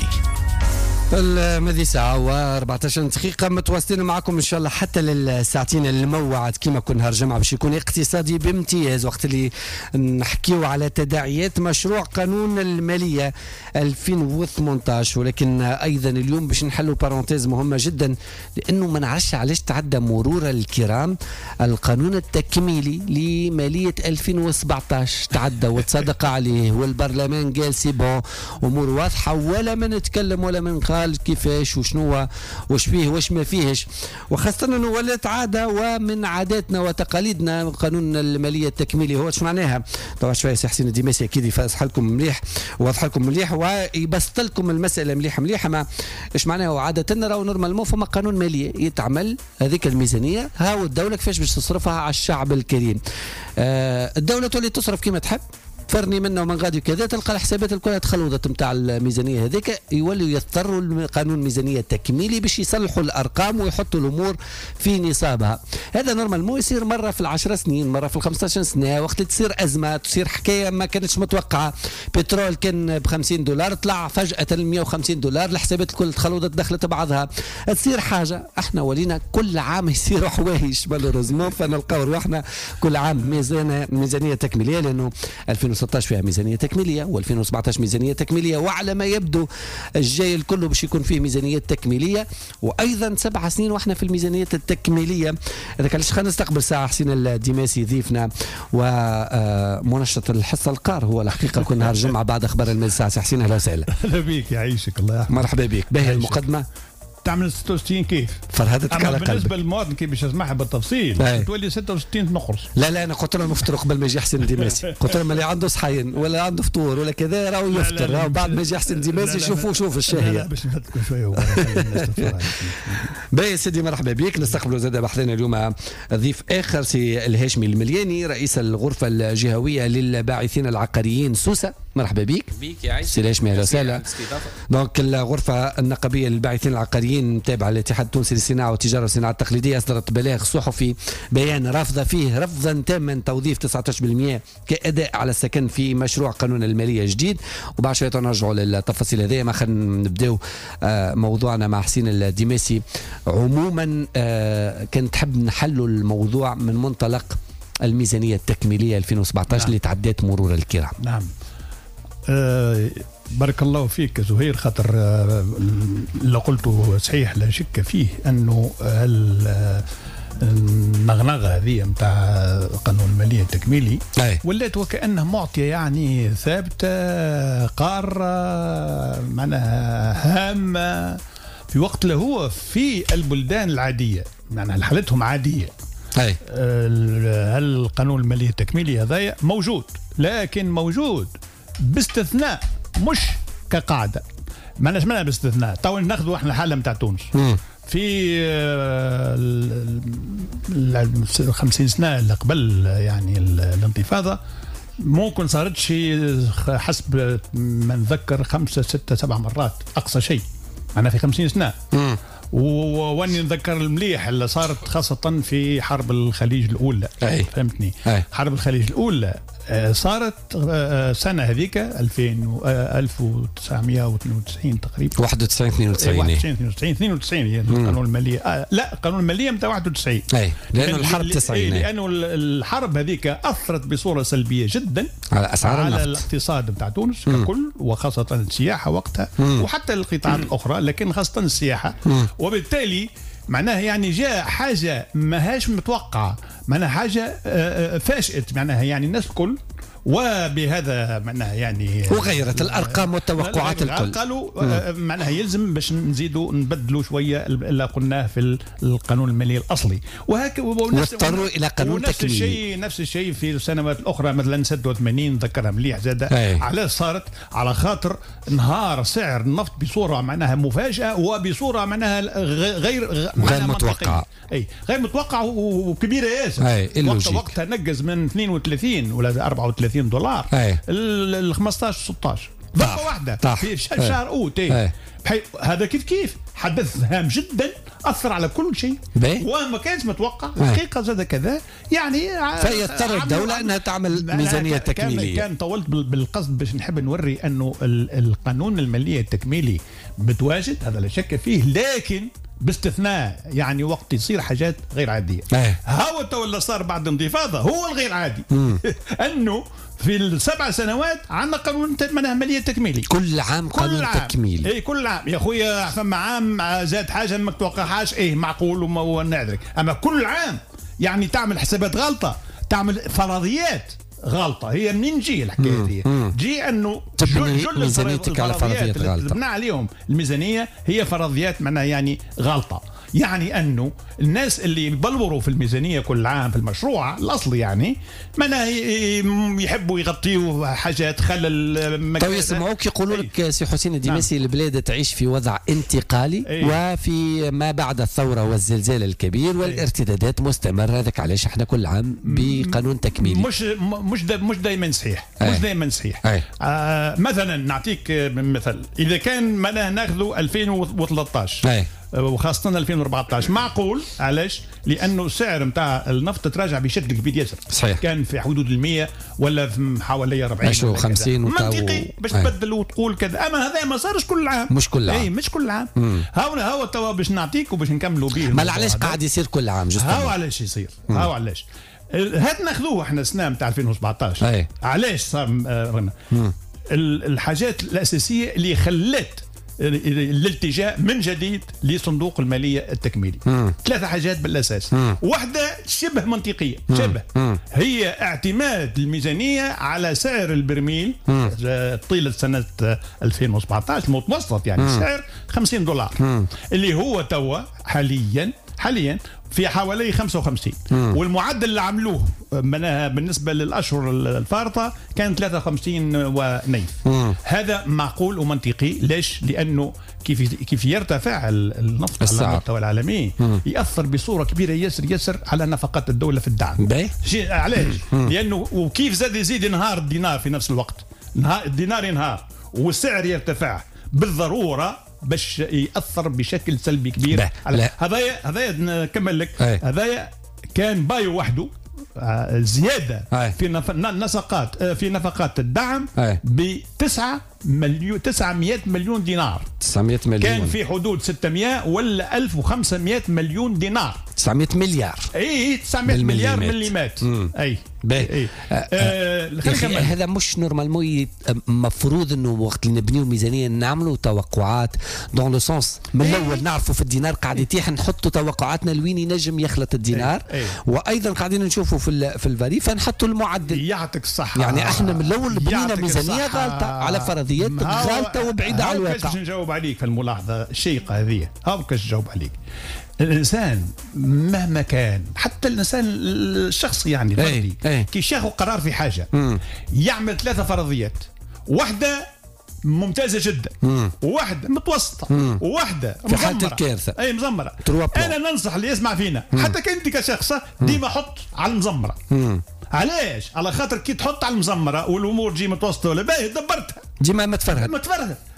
المذي ساعة و14 دقيقة متواصلين معكم إن شاء الله حتى للساعتين الموعد كما كل نهار جمعة باش يكون اقتصادي بامتياز. وقت اللي نحكيو على تداعيات مشروع قانون المالية 2018. ولكن أيضا اليوم باش نحلوا بارونتيز مهمة جدا لأنه ما نعرفش علاش تعدى مرور الكرام القانون التكميلي لمالية 2017 تعدى وتصدق عليه والبرلمان قال سي بون أمور واضحة ولا من نتكلم ولا من قال كيفاش وشنو وش فيه وش ما فيهش. وخاصة انه ولات عادة ومن عاداتنا وتقاليدنا قانون المالية التكميلي. هو ايش معناها؟ طبعا شوية سي حسين الدماسي اكيد يفسح لكم مليح ويوضح لكم مليح ويبسط لكم المسألة مليحة. ما ايش معناها؟ عادة راهو نورمالمون فما قانون مالية يتعمل هذيك الميزانية هاو الدولة كيفاش باش تصرفها على الشعب الكريم. الدولة تولي تصرف كما تحب فرني منه ومن غادي كذا تلقى الحسابات الكل تخلوضت نتاع الميزانيه هذيك يولوا يضطروا لقانون ميزانيه تكميلي باش يصلحوا الارقام ويحطوا الامور في نصابها. هذا نورمال مو يصير مره في 10 سنين مره في 15 سنه وقت تصير ازمه تصير حكايه ما كانتش متوقعه. بترول كان ب$50 طلع فجاه $150 الحسابات الكل تخلوضت دخلت بعضها. تصير حاجه احنا ولينا كل عام يصيروا حوايج مالوريزمون فنلقاو رواحنا كل عام ميزانيه تكميليه لانه 2016 فيها ميزانية تكميلية و2017 ميزانية تكميلية وعلى ما يبدو الجاي الكل باش يكون فيه ميزانية تكميلية وأيضا 7 سنين وإحنا في الميزانية التكميلية. هذاك علاش خلينا نستقبل ساعة حسين الدماسي ضيفنا ومنشط الحصة القار هو الحقيقة كل نهار جمعة بعد أخبار المجلس ساعة حسين. أهلا وسهلا. أهلا بيك يعيشك الله يحفظك. مرحبا بك. باهي المقدمة تعمل 66 كيف فرهدتك على قلبك. بالنسبه للمواطن كيف باش يسمعها بالتفصيل تولي 66 نقرص. لا انا قلت لهم افطروا قبل ما يجي حسين ديماسي. قلت لهم اللي عنده صحين ولا عنده فطور ولا كذا راهو يفطر راهو بعد ما يجي حسين ديماسي شوف الشاهيه باش نفدكم شويه باهي سيدي مرحبا بك. نستقبلوا زاد بحثنا اليوم ضيف اخر سي الهاشمي الملياني رئيس الغرفه الجهويه للباعثين العقاريين سوسه. مرحبا بك. سي الهاشمي اهلا وسهلا. دونك الغرفه النقابيه للباعثين العقاريين تابعه للاتحاد التونسي للصناعه والتجاره والصناعه التقليديه اصدرت بلاغ صحفي بيان رافضه فيه رفضا تاما توظيف 19% كاداء على السكن في مشروع قانون الماليه الجديد. وبعد شويه نرجعوا للتفاصيل هذه. ما خلينا نبداو موضوعنا مع حسين الدماسي. عموما كنت حب نحلوا الموضوع من منطلق الميزانيه التكميليه 2017 اللي تعدات مرور الكرام. نعم. بارك الله فيك زهير خاطر اللي قلته صحيح لا شك فيه انه النغنغه هذه نتاع قانون الماليه التكميلي ولات وكانها معطيه يعني ثابته قاره معناها هامه في وقت اللي هو في البلدان العاديه معناها حالتهم عاديه. القانون الماليه التكميلي هذايا موجود لكن موجود باستثناء مش كقاعدة. معناش منها باستثناء. تو ناخذوا احنا الحاله نتاع تونس في 50 سنه اللي قبل يعني الانتفاضه ممكن صارت شيء حسب ما نذكر 5 6 7 مرات اقصى شيء. انا في 50 سنه واني نذكر المليح اللي صارت خاصه في حرب الخليج الاولى. فهمتني؟ حرب الخليج الاولى صارت سنه هذيك 1992 تقريبا 91 92 هي القانون الماليه. لا القانون الماليه نتاع 91 لانه الحرب 90 لانه الحرب هذيك اثرت بصوره سلبيه جدا على اسعار على الاقتصاد نتاع تونس ككل وخاصه السياحه وقتها وحتى القطاعات الاخرى لكن خاصه السياحه. وبالتالي معناها يعني جاء حاجه ماهاش متوقعه معناها حاجه فاجأت معناها يعني الناس الكل وبهذا معناها يعني وغيرت الارقام والتوقعات الكل. قالوا معناها يلزم باش نزيدوا نبدلوا شويه اللي قلناه في القانون المالي الاصلي وهكذا واضطروا الى قانون تكميلي. نفس الشيء في السنوات الاخرى مثلا 86 ذكرها مليح زاد. علاش صارت؟ على خاطر انهار سعر النفط بصوره معناها مفاجاه وبصوره معناها غير متوقعه. غير متوقعه وكبيره ياسر. وقتها نقز من 32 ولا 34 دولار ال 15 16 ضربه واحده في شهر اوت. هذا كيف حدث هام جدا اثر على كل شيء وما كانش متوقع الحقيقه زاد كذا يعني. فيضطر الدوله انها تعمل ميزانيه تكميليه. كان طولت بالقصد باش نحب نوري انه القانون الماليه التكميلي متواجد هذا لا شك فيه لكن باستثناء يعني وقت يصير حاجات غير عاديه. هو تو اللي صار بعد الانتفاضه هو الغير عادي انه في ال7 سنوات عندنا قانون ماليه تكميلي كل عام قانون تكميلي. كل عام يا خويا فما عام زاد حاجه ما تتوقعهاش معقول ونعذرك اما كل عام يعني تعمل حسابات غلطه تعمل فرضيات غلطه. هي منين تجي الحكايه دي؟ تجي انه جل ميزانيتك على فرضيات غلطه تبنى عليهم الميزانيه هي فرضيات معناها يعني غلطه. يعني انه الناس اللي يبلوروا في الميزانيه كل عام في المشروع الاصلي يعني معناها يحبوا يغطيوا حاجات خلل. تو يسمعوك يقولوا لك سي حسين الدماسي البلاد تعيش في وضع انتقالي وفي ما بعد الثوره والزلزال الكبير والارتدادات مستمره. هذاك علاش احنا كل عام بقانون تكميلي. مش دائما صحيح. مش دائما صحيح. مثلا نعطيك مثل اذا كان معناها ناخذوا 2013 وخاصة 2014 معقول. علاش؟ لأنه السعر نتاع النفط تراجع بشكل كبير ياسر. صحيح. كان في حدود 100 ولا في حوالي 40 و 50 منطقي باش تبدل وتقول كذا. أما هذا ما صارش كل عام. مش كل عام. مش كل عام. هو توا باش نعطيك وباش نكملوا به. ما علاش قاعد يصير كل عام؟ هاو علاش يصير. هاو علاش. هات ناخذوه احنا السنة نتاع 2017. علاش صار الحاجات الأساسية اللي خلت الالتجاء من جديد لصندوق المالية التكميلي. 3 حاجات بالأساس. واحدة شبه منطقية شبه هي اعتماد الميزانية على سعر البرميل طيلة سنة 2017 المتوسط يعني سعر $50 اللي هو توا حاليا في حوالي 55 والمعدل اللي عملوه بالنسبة للأشهر الفارطة كان 53 ونيف. هذا معقول ومنطقي. ليش؟ لأنه كيف يرتفع النفط على المستوى العالمي يأثر بصورة كبيرة يسر على نفقات الدولة في الدعم. علاش؟ لأنه وكيف زاد يزيد ينهار الدينار في نفس الوقت. الدينار ينهار والسعر يرتفع بالضرورة باش يأثر بشكل سلبي كبير على هذايا نكمل لك. هذايا كان بايو وحده زيادة في نفقات الدعم ب 900 مليون دينار. 900 مليون كان في حدود 600 ولا 1500 مليون دينار. 900 مليار 900 مليار مليمات. هذا مش نورمالمون مفروض انه وقت اللي نبنيو الميزانيه نعملوا توقعات دون لو سونس من الاول نعرفوا في الدينار قاعد يتيح نحطوا توقعاتنا لوين ينجم يخلط الدينار. وايضا قاعدين نشوفوا في الفري فنحطوا المعدل. يعطيك الصحه. يعني احنا من الاول بنينا ميزانيه غلطه على فرضيات غلطه وبعيده على الواقع. باش نجاوب عليك في الملاحظه الشيقه هذه. باش نجاوب عليك. الانسان مهما كان حتى الانسان الشخصي يعني الفردي كي ياخذ قرار في حاجه يعمل 3 فرضيات. واحده ممتازه جدا وواحده متوسطه وواحده في حاله الكارثه اي مزمره. انا ننصح اللي يسمع فينا حتى كنت كشخص ديما حط على المزمره. علاش؟ على خاطر كي تحط على المزمره والامور تجي متوسطه ولا باهي دبرتها ديما متفرهد ما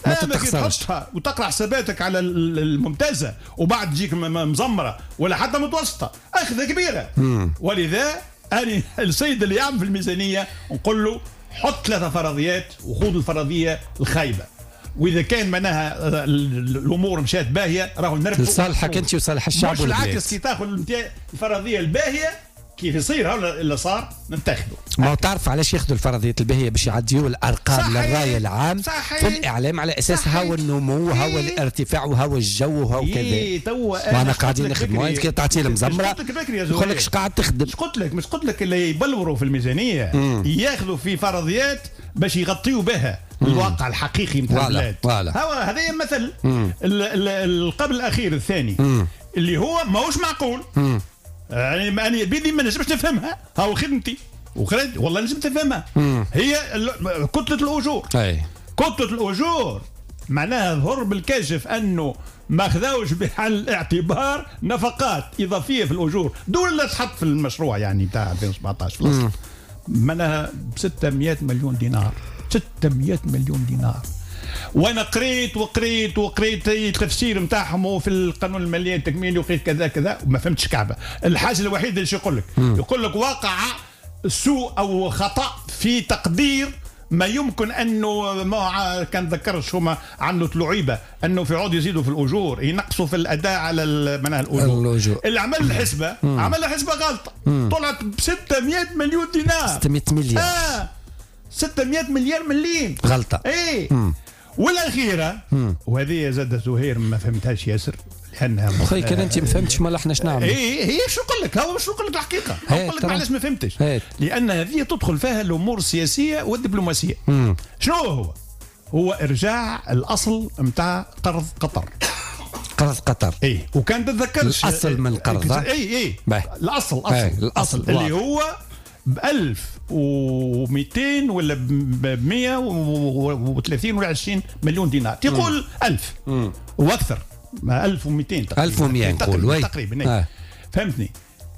تحطها وتقرا حساباتك على الممتازه وبعد تجيك مزمره ولا حتى متوسطه اخذه كبيره. ولذا انا السيد اللي يعمل في الميزانيه نقول له حط 3 فرضيات وخذ الفرضيه الخايبه، واذا كان معناها الامور مشات باهيه راهو نرفض لصالحك انت وصالح الشعب. مش العكس، كي تاخذ الفرضيه الباهيه كيف يصير اللي صار نتخذه. ما تعرف علاش ياخذوا الفرضيات الباهيه؟ باش يعديوا الارقام للراي العام في الاعلام على اساس هو النمو وهو الارتفاع وهو الجو وهو كذا. وانا قاعدين نخدموا، انت كي تعطي المزمره يقول لك اش قاعد تخدم. مش قلت لك اللي يبلوروا في الميزانيه ياخذوا في فرضيات باش يغطيوا بها الواقع الحقيقي نتاع البلاد. هذا مثل القبل الاخير الثاني اللي هو ماهوش معقول. يعني أنا بيدي ما نجمش نفهمها، هاو خدمتي والله نجم تفهمها. هي كتلة الأجور. كتلة الأجور معناها ظهر بالكاشف أنه ما خذاوش بعين الاعتبار نفقات إضافية في الأجور دون اللي تحط في المشروع يعني بتاع 2017 في الأصل. معناها 600 مليون دينار. 600 مليون دينار. وانا قريت التفسير نتاعهم في القانون الماليه التكميلي وقريت كذا كذا وما فهمتش كعبه. الحاجه الوحيده اللي يقول لك وقع سوء او خطا في تقدير ما يمكن انه ما كان ذكرش هما عملوا تلعيبه انه في عود يزيدوا في الاجور ينقصوا في الاداء على معناها الاجور. اللي عمل الحسبه عمل حسبه غلطه طلعت ب 600 مليون دينار. 600 مليار 600 مليار مليم غلطه. والاخيره وهذه زاد زهير ما فهمتهاش ياسر لانها اخي كان انت ما فهمتش مال احنا شنو نعمل. هي شو نقول لك، هو شو نقول لك الحقيقه، نقول لك علاش ما فهمتش. لان هذه تدخل فيها الامور السياسيه والدبلوماسيه. شنو هو ارجاع الاصل نتاع قرض قطر. قرض قطر وكان تتذكرش الاصل من القرض. الاصل اللي هو ب 1200 ولا ب 130 ولا 20 مليون دينار. تقول 1000 واكثر، ما 1200 1100 نقول تقريبا. فهمتني.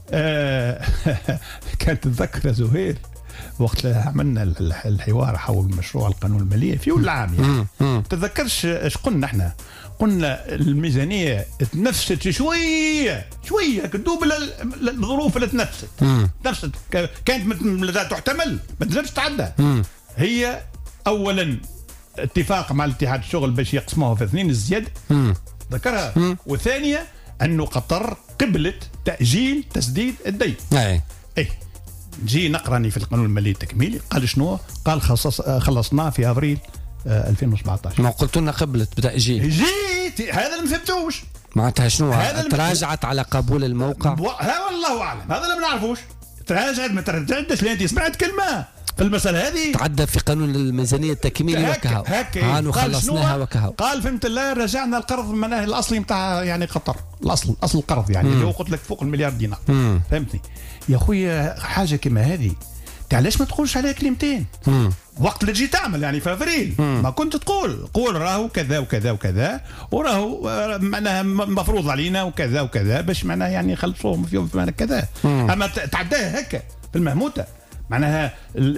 كانت تتذكر زهير وقت عملنا الحوار حول مشروع القانون الماليه في اول العام يعني تتذكرش ايش قلنا احنا؟ قلنا الميزانيه تنفست شويه كدوب الظروف اللي تنفست كانت لا تحتمل ما تنجمش تعدى. هي اولا اتفاق مع الاتحاد الشغل باش يقسموها في 2 الزياده ذكرها، وثانيه انه قطر قبلت تاجيل تسديد الدين. نجي نقراني في القانون المالي التكميلي قال شنو؟ قال خلصناه في افريل 2017. ما قلت لنا قبلت بتاجيل. جيت هذا اللي ما فهمتوش معناتها شنو؟ تراجعت على قبول الموقع. هذا والله اعلم، هذا اللي ما نعرفوش. تراجعت ما تراجعتش لان سمعت كلمه في المسألة هذه تعدى في قانون الميزانية التكميلي وكهو هانو خلصناها وكهو. قال فهمت الله رجعنا القرض معناه الاصلي نتاع يعني قطر، اصل القرض يعني اللي هو قلت لك فوق المليار دينار. فهمتني يا خويا؟ حاجه كما هذه علاش ما تقولش عليها كلمتين وقت اللي تجي تعمل يعني في افريل؟ ما كنت قول راهو كذا وكذا وكذا وراهو معناها مفروض علينا وكذا وكذا باش معناها يعني يخلصوهم في يوم كذا. اما تعداها هكا في المهموته معناها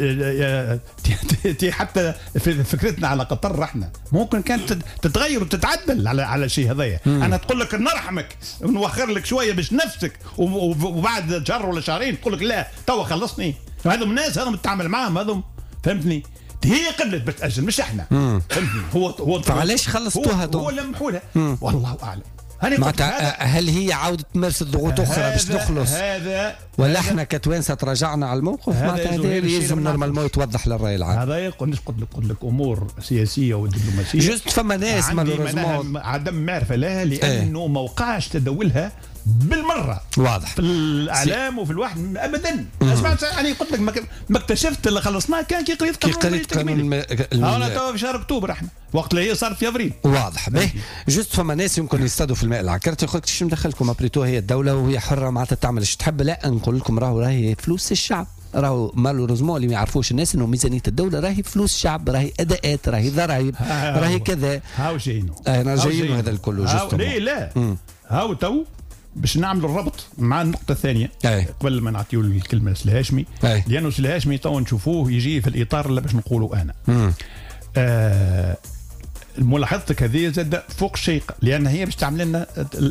حتى في فكرتنا على قطر احنا ممكن كانت تتغير وتتعدل على شيء هذايا. انا تقول لك نرحمك ونوخر لك شويه باش نفسك وبعد شهر ولا شهرين تقول لك لا توا خلصني. هذم الناس هذم تتعامل معاهم هذم فهمتني. هي قبلت باش تاجل مش احنا. فهمتني. هو فعلاش خلصتوها هو لمحولها والله اعلم. هل هي عودة تمارس الضغوط أخرى باش نخلص ولا احنا كتوانسة تراجعنا على الموقف؟ معناتها هذا يلزم نورمالمون يتوضح للرأي العام. هذا قلت لك أمور سياسية ودبلوماسية. جست فما ناس مالوريزمون عدم معرفة لها لأنه ما وقعش تداولها بالمرة واضح في الإعلام وفي الواحد أبدا. سمعت يعني قلت لك ما اكتشفت اللي خلصناه كان كي قريت قانون أنا توا في شهر أكتوبر احنا وقت اللي هي صارت في أفريل. واضح به. جست فما ناس يمكن يصطادوا في الماء العكرت يقول لك شو مدخلكم ابريتو هي الدولة وهي حرة معناتها تعمل ايش تحب. لا نقول لكم راهي فلوس الشعب راهو مالوريزمون اللي ما يعرفوش الناس انه ميزانيه الدوله راهي فلوس الشعب، راهي اداءات، راهي ضرائب، راهي كذا. هاو جايينو انا جايينو هذا الكل جوستومون. لا هاو تو باش نعمل الربط مع النقطة الثانية قبل ما نعطيو الكلمة للهاشمي، لأنه الهاشمي تو نشوفوه يجي في الإطار اللي باش نقولوا أنا. ملاحظتك هذه زاد فوق شيء، لأن هي باش تعمل لنا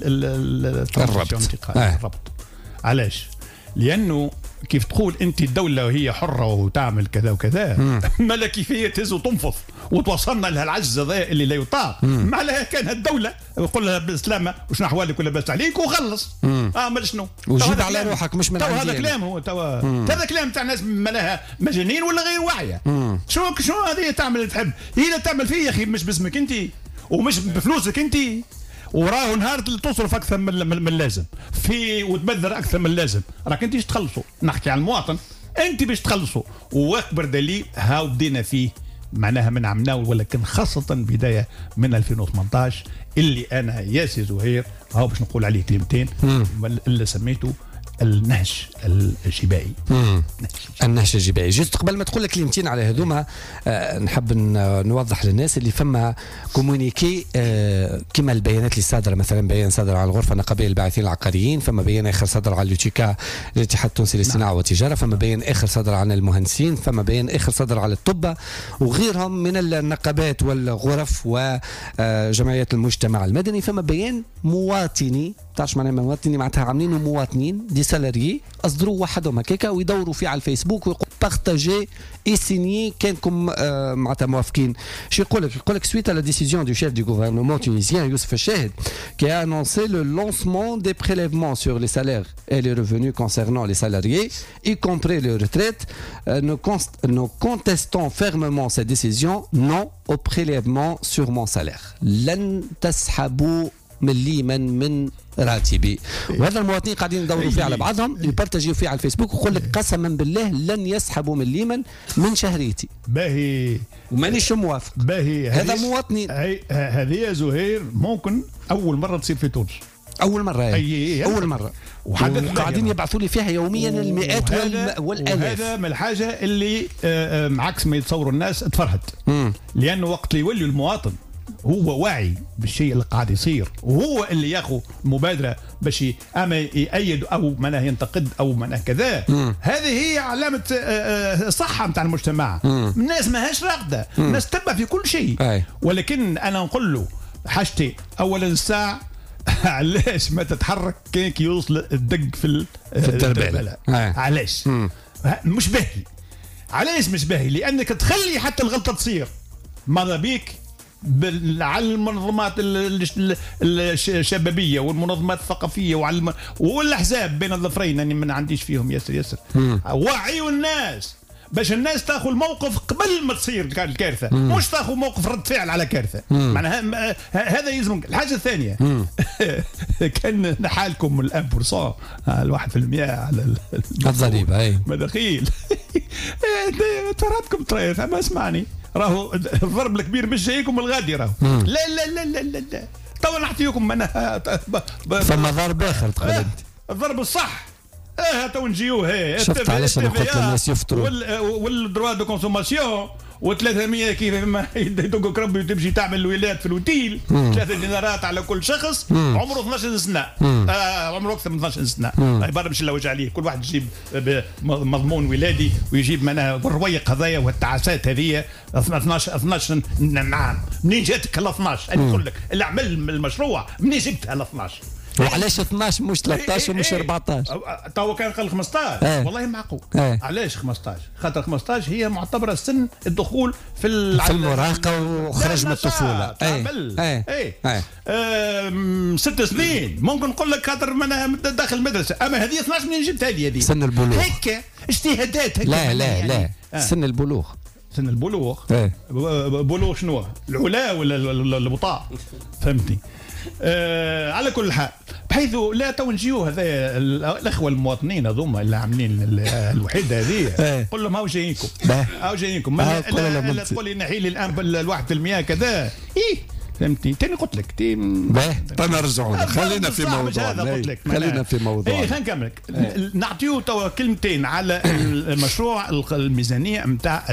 الربط. علاش؟ لأنه كيف تقول أنت الدولة وهي حرة وتعمل كذا وكذا، ما لا كيفية تهز وتنفض وتوصلنا لها العجز هذا اللي لا يطاق. ما لها كان الدولة يقول لها بالسلامة وش أحوالك ولا بس عليك وخلص. ما شنو وجيب على روحك مش من هذا كلام، هو هذا كلام تاع ناس ما لها مجانين ولا غير واعية. شنو هذه تعمل تحب هي لا تعمل فيه يا أخي، مش باسمك أنت ومش بفلوسك أنت، وراه نهار تصرف اكثر من اللازم في وتبذر اكثر من اللازم، راك انت باش تخلصوا. نحكي عن المواطن، انت باش تخلصوا. واكبر دليل هاو بدينا فيه معناها من عمناه، ولكن خاصه بدايه من 2018 اللي انا ياسي زهير هاو باش نقول عليه كلمتين اللي سميته النهج الجبائي. النهج الجبائي. جست قبل ما تقول لك كلمتين على هذوما نحب نوضح للناس اللي فما كومونيكي كما البيانات اللي صادره، مثلا بيان صادر على الغرفه النقابيه للباحثين العقاريين، فما بيان اخر صادر على اليوتيكا الاتحاد التونسي للصناعه والتجاره، فما بيان اخر صادر عن المهندسين، فما بيان اخر صادر على الطب وغيرهم من النقابات والغرف وجمعيات المجتمع المدني، فما بيان مواطني. تعرفش معناها مواطني؟ معناتها عاملينه مواطنين دي سالاريي اصدروا وحدهم هكاكا ويدوروا فيه على الفيسبوك ويقول بارتاجي اي سينيي كانكم معناتها موافقين. شو يقول لك suite à la décision du chef du gouvernement tunisien Youssef Chahid qui a annoncé le lancement des prélèvements sur les salaires et les revenus concernant les salariés y compris les retraites, nous contestons fermement cette décision. Non au prélèvement sur mon salaire. لن تسحبوا مليما من راتبي. وهذا المواطنين قاعدين يدوروا فيه على بعضهم، يبارتاجيو فيه على الفيسبوك ويقول لك قسما بالله لن يسحبوا مليما من شهريتي. باهي ومانيش موافق. باهي هذا مواطنين. هذه يا زهير ممكن اول مره تصير في تونس. اول مره اول مره وقاعدين يبعثوا لي فيها يوميا المئات والالاف. هذا من الحاجه اللي عكس ما يتصوروا الناس تفرهد، لانه وقت اللي يولي المواطن هو واعي بالشيء اللي قاعد يصير وهو اللي ياخذ مبادره باش اما يأيد او منه ينتقد او منه كذا، هذه هي علامه صحه نتاع المجتمع. الناس ماهاش راقده، الناس تتبع في كل شيء. ولكن انا نقول له حاجتين، اولا الساعه علاش ما تتحرك كي يوصل الدق في التربله؟ علاش مش باهي؟ علاش مش باهي؟ لانك تخلي حتى الغلطه تصير. ماذا بيك على المنظمات الشبابيه والمنظمات الثقافيه والاحزاب بين الظفرين، اني ما عنديش فيهم ياسر وعيوا الناس باش الناس تاخذ الموقف قبل ما تصير الكارثه، مش تاخذ موقف رد فعل على كارثه. معناها هذا يلزم. الحاجه الثانيه كان حالكم الان بورصون 1% على الضريبه اي مداخيل ترابكم طريف. ما اسمعني، راهو الضرب الكبير مش جايكم الغادي، راهو لا لا لا لا لا لا تو نعطيكم انا فما ضرب اخر تقول انت الضرب الصح. تو نجيوه شفت علاش انا قلت للناس يفطروا والدروا دو كونسوماسيون و300 كيف ما يدقك ربي وتمشي تعمل الولاد في الوتيل 3 دينارات على كل شخص عمره 12 سنه، عمره اكثر من 12 سنه. برا مش لوج عليه، كل واحد يجيب مضمون ولادي ويجيب منها الرويق هذايا والتعاسات هذه 12 نعم. منين جاتك ال 12؟ انا نقول لك اللي عمل المشروع منين جبتها ال 12؟ وعلاش 12 مش 13 ومش 14؟ تو كان قال 15 والله معقول. علاش 15؟ خاطر 15 هي معتبره سن الدخول في المراهقه وخرج من الطفوله. اي 6 سنين ممكن نقول لك خاطر داخل المدرسه، اما هذه 12 منين جبت هذه سن البلوغ هيك اجتهادات هيك. لا سن البلوغ. سن البلوغ بلوغ شنو؟ العلا ولا البطاء؟ فهمتني؟ على كل حال بحيث لا تو نجيو هذا الاخوه المواطنين هذوما اللي عاملين الوحده هذه، قول لهم هاو جايينكم لا تقول لي نحي لي الان 1% كذا. فهمتني. تاني قلت لك نرجعوا خلينا في موضوع. خلينا في موضوع. خلينا نكملك. نعطيو توا كلمتين على المشروع الميزانيه نتاع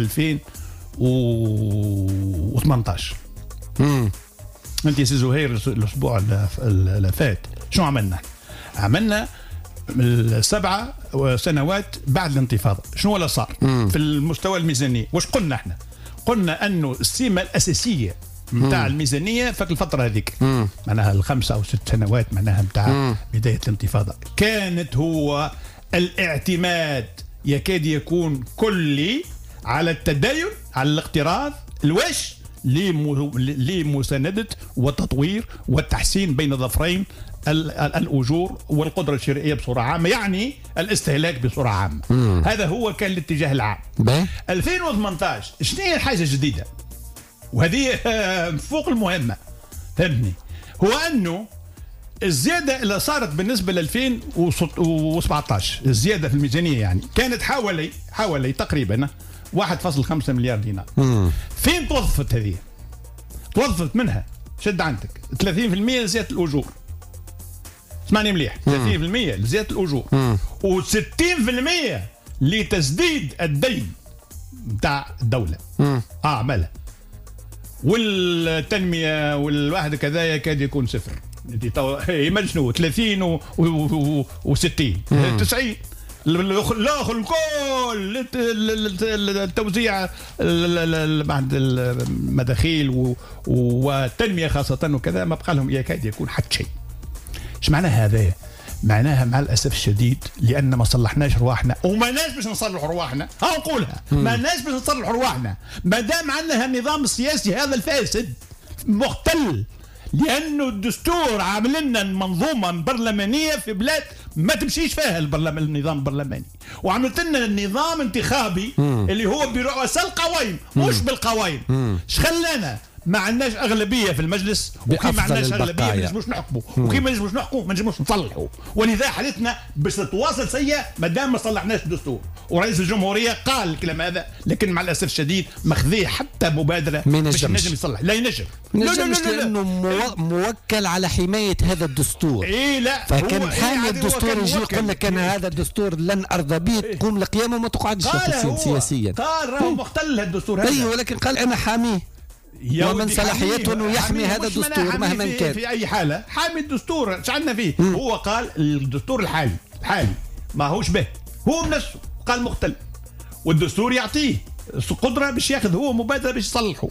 2018. انت سي زهير الاسبوع اللي فات شو عملنا 7 سنوات بعد الانتفاضه. شنو اللي صار في المستوى الميزانيه؟ واش قلنا احنا؟ قلنا انه السمه الاساسيه نتاع الميزانيه في الفتره هذيك معناها ال5 أو 6 سنوات معناها نتاع بدايه الانتفاضه كانت هو الاعتماد يكاد يكون كلي على التدين، على الاقتراض الوش لمساندة والتطوير والتحسين بين ظفرين الأجور والقدرة الشرائية بصورة عامة، يعني الاستهلاك بصورة عامة. هذا هو كان الاتجاه العام. 2018 شنو هي الحاجة الجديدة؟ وهذه فوق المهمة فهمتني، هو أنه الزيادة اللي صارت بالنسبة ل 2017 الزيادة في الميزانية يعني كانت حوالي تقريبا 1.5 مليار دينار. فين توظفت هذه؟ توظفت منها شد عندك 30% لزيادة الأجور. اسمعني مليح، 30% لزيادة الأجور و60% لتسديد الدين بتاع الدولة. عملها. والتنمية والواحد كذا يكاد يكون صفر. يمجنوا 30 و60 90 الاخر الكل التوزيع بعد المداخيل والتنميه خاصه وكذا ما بقى لهم يكاد يكون حتى شيء. ايش معنى هذا؟ معناها مع الاسف الشديد لان ما صلحناش رواحنا وما ناش باش نصلح رواحنا. ها نقولها ما ناش باش نصلح رواحنا ما دام عندنا النظام السياسي هذا الفاسد مختل، لانه الدستور عامل لنا منظومه برلمانيه في بلاد ما تمشيش فيها النظام البرلماني، وعملت لنا النظام انتخابي اللي هو برؤساء القوائم مش بالقوائم. ايش خلانا ما عندناش اغلبيه في المجلس، وكي ما عندناش اغلبيه ما نجموش نحكموا، وكي ما نجموش نحكموا ما نجموش نصلحوا، ولذا حالتنا باش تتواصل سيئه ما دام ما صلحناش الدستور. ورئيس الجمهوريه قال الكلام هذا، لكن مع الاسف الشديد ماخذيه حتى مبادره باش ينجم يصلح. لا ينجم لانه موكل على حمايه هذا الدستور. لا فكان حامي الدستور يجي يقول لك انا هذا الدستور لن ارضى به، تقوم القيامه وما تقعدش سياسيا. قال راهو مختل الدستور هذا. ايوه ولكن قال انا حاميه ومن صلاحيته انه يحمي هذا الدستور مهما كان. في اي حاله حامي الدستور ايش عندنا فيه؟ هو قال الدستور الحالي ما هوش به، هو بنفسه قال مختل، والدستور يعطيه قدره باش ياخذ هو مبادره باش يصلحه.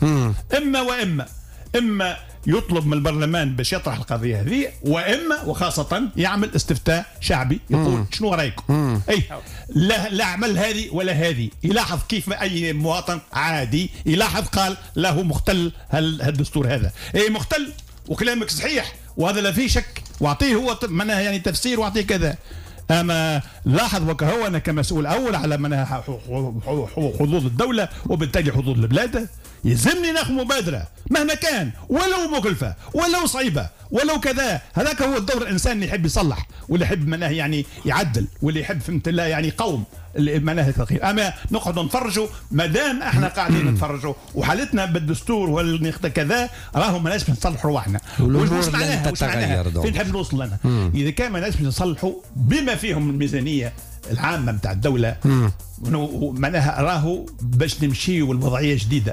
اما يطلب من البرلمان باش يطرح القضيه هذه، واما وخاصه يعمل استفتاء شعبي يقول شنو رايكم؟ اي لا عمل هذه ولا هذه، يلاحظ كيف اي مواطن عادي يلاحظ قال له مختل الدستور هذا. اي مختل وكلامك صحيح وهذا لا فيه شك، واعطيه هو معناها يعني تفسير واعطيه كذا. اما لاحظ وكهو انا كمسؤول اول على منها حظوظ الدوله وبالتالي حظوظ البلاد يلزمني ناخذ مبادره مهما كان، ولو مكلفه ولو صعيبه ولو كذا. هذاك هو الدور الانسان اللي يحب يصلح واللي يحب مناه يعني يعدل واللي يحب فهمت الله يعني قوم مناه التغيير. اما نقعدوا نتفرجوا ما دام احنا قاعدين نتفرجوا وحالتنا بالدستور كذا راهو ما ناش نصلحوا رواحنا. وش معناها فين نحب نوصل لنا؟ اذا كان ما ناش نصلحوا بما فيهم الميزانيه العامه نتاع الدوله معناها راهو باش نمشي والوضعيه جديده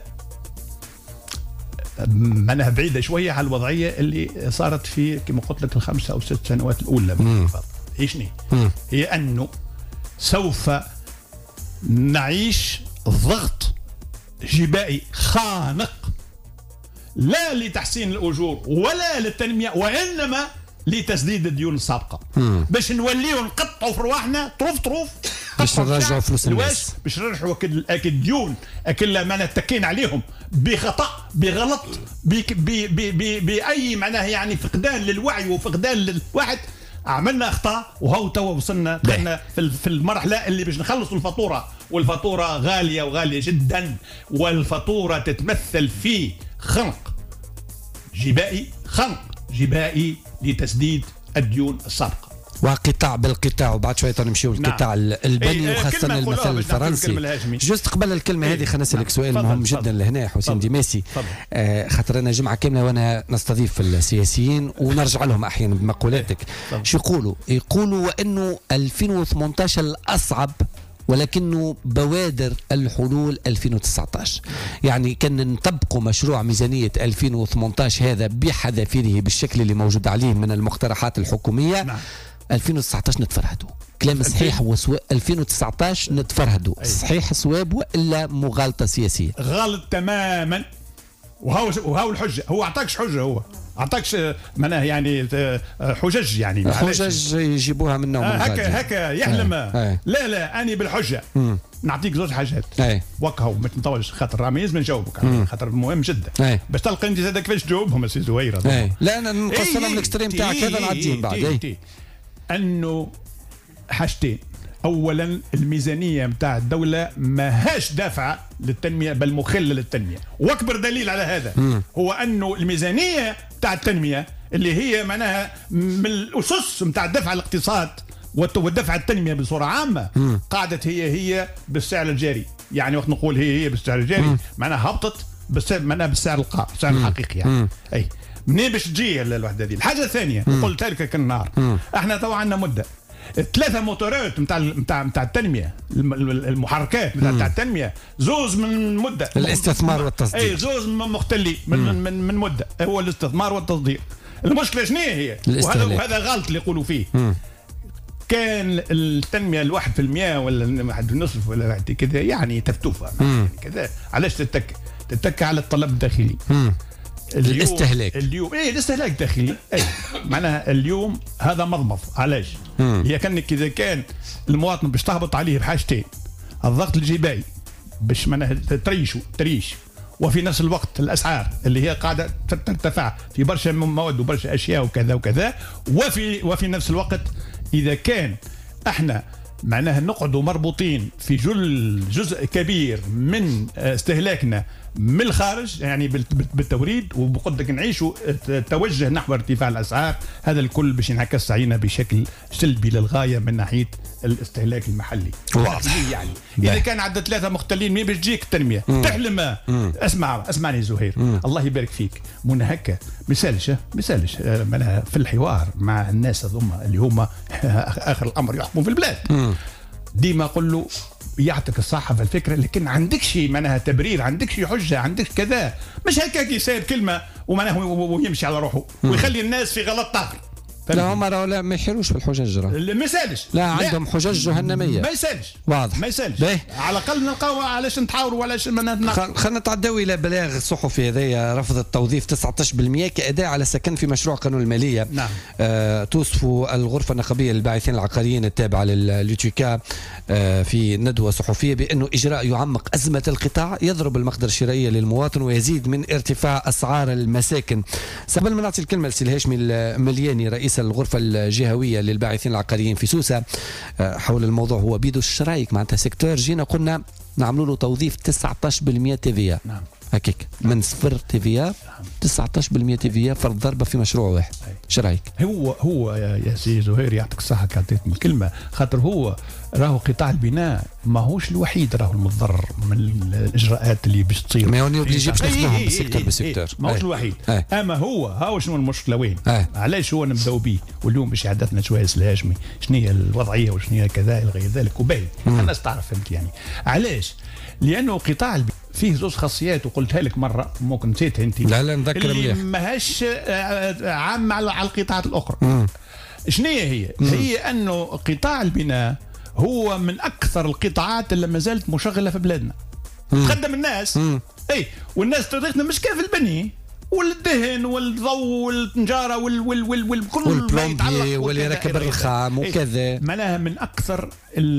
معناها بعيده شويه على الوضعيه اللي صارت في كما قلت لك ال5 أو 6 سنوات الاولى من الانتفاضه. ايشني؟ هي انه سوف نعيش ضغط جبائي خانق لا لتحسين الاجور ولا للتنميه وانما لتسديد الديون السابقه باش نوليو نقطعوا في رواحنا طروف باش نرجعوا فلوس الناس، باش نرجعوا اكل ديون اكل ما نتكين عليهم بخطا بغلط باي معناه يعني فقدان للوعي وفقدان للواحد. عملنا اخطاء وهو توا وصلنا في المرحله اللي باش نخلصوا الفاتوره، والفاتوره غاليه وغاليه جدا، والفاتوره تتمثل في خنق جبائي لتسديد الديون السابقه. وقطاع بالقطاع وبعد شويه نمشيو للقطاع البني وخاصه المثل الفرنسي. جوست قبل الكلمه هذه خلينا نسالك سؤال مهم جدا لهنا حسين ديماسي. خاطر انا جمعه كامله وانا نستضيف السياسيين ونرجع لهم احيانا بمقولاتك. شو يقولوا وانه 2018 الاصعب ولكنه بوادر الحلول 2019. يعني كان نطبقوا مشروع ميزانية 2018 هذا بحذافيره بالشكل اللي موجود عليه من المقترحات الحكومية. نعم. 2019 نتفرهدوا كلام صحيح 2019 نتفرهدوا صحيح صواب وإلا مغالطة سياسية؟ غلط تماما. وهو الحجة. هو أعطاكش حجة. هو أعطاكش معناه يعني حجج يعني حجج يجيبوها منهم هكا يحلم. لا أنا بالحجة. نعطيك زوج حاجات وكهو ما تنطولش خاطر رامي لازم نجاوبك خاطر مهم جدا باش تلقى انت زاد كيفاش تجاوبهم السي زهير. لا انا نقص لهم الاكستريم تاعك هذا نعديه بعد. انه حاجتين. اولا الميزانيه نتاع الدوله ماهاش دافعه للتنميه بل مخله للتنميه. واكبر دليل على هذا هو انه الميزانيه نتاع التنميه اللي هي معناها من الاسس نتاع الدفع الاقتصاد والدفع التنميه بصوره عامه قاعدت هي بالسعر الجاري. يعني وقت نقول هي بالسعر الجاري معناها هبطت معناها بالسعر السعر الحقيقي يعني. اي منين باش تجي الوحده هذه. الحاجه الثانيه قلت لك كالنهار احنا تو عندنا مده 3 موتورات نتاع التنميه المحركات نتاع التنميه زوز من مده الاستثمار والتصدير. اي زوز مختلي من مده هو الاستثمار والتصدير. المشكله شنو هي؟ وهذا غلط اللي يقولوا فيه. كان التنميه 1% ولا 1.5 ولا كذا يعني تفتوفه كذا. علاش تتك على الطلب الداخلي الاستهلاك اليوم. الاستهلاك الداخلي معناها اليوم هذا مضمض. علاش؟ هي كانك اذا كان المواطن باش تهبط عليه بحاجتين الضغط الجبائي باش معناها تريش وفي نفس الوقت الاسعار اللي هي قاعده ترتفع في برشا مواد وبرشا اشياء وكذا وكذا وفي نفس الوقت اذا كان احنا معناها نقعدوا مربوطين في جزء كبير من استهلاكنا من الخارج يعني بالتوريد وبقدك نعيشوا توجه نحو ارتفاع الاسعار. هذا الكل باش ينعكس علينا بشكل سلبي للغايه من ناحيه الاستهلاك المحلي. يعني اذا كان عندنا 3 مختلين مين باش تجيك التنميه؟ تحلم. اسمعني زهير الله يبارك فيك. من هكا مثالش معناها في الحوار مع الناس هذوما اللي هما اخر الامر يحكموا في البلاد ديما اقول له يعطيك الصحة في الفكرة لكن عندكش معناها تبرير عندكش حجة عندكش كذا. مش هكاك يسير كلمة ومعناها ويمشي على روحه ويخلي الناس في غلط طاغي. لا هم لا ما يحيروش بالحجج. ما يسالش. لا عندهم حجج جهنميه. ما يسالش. واضح. ما يسالش. على الاقل نلقاو علاش نتحاوروا وعلاش خلينا نتعداو الى بلاغ صحفي هذايا رفض التوظيف 19% كاداء على سكن في مشروع قانون الماليه. نعم. توصف الغرفه النقابيه للباحثين العقاريين التابعه لليوتيكا في ندوه صحفيه بانه اجراء يعمق ازمه القطاع يضرب المقدره الشرائيه للمواطن ويزيد من ارتفاع اسعار المساكن. قبل ما نعطي الكلمه لسي الهاشمي الملياني رئيس الغرفة الجهوية للباحثين العقاريين في سوسة حول الموضوع هو بيدو الشرايك معناتها سيكتور جينا قلنا نعملوا له توظيف 19% تيفيا. نعم. هكيك من 0 تيفيا 19% تيفيا فرض ضربة في مشروع واحد. شرايك هو يا سي زهير يعطيك الصحة كعطيتني الكلمة خاطر هو راهو قطاع البناء ماهوش الوحيد راهو المتضرر من الاجراءات اللي باش تصير. ما يجيبش ناخذهم بالسيكتور بالسيكتور. ماهوش الوحيد. اما هو شنو المشكله وين؟ علاش هو نبداو به واليوم باش يحدثنا شويه الهاشمي شنو هي الوضعيه وشنو هي كذا الى غير ذلك وباين الناس تعرف فهمت يعني علاش؟ لانه قطاع فيه زوج خاصيات وقلتها لك مره ممكن نسيتها انت. لا نذكر اللي ماهاش عامه على القطاعات الاخرى. شنو هي؟ هي انه قطاع البناء هو من اكثر القطاعات اللي ما زالت مشغله في بلادنا. تخدم الناس والناس طريقتنا مش كيف البني والدهن والضوء والنجاره والكل ما يتعلق واللي يركب الرخام وكذا. معناها من اكثر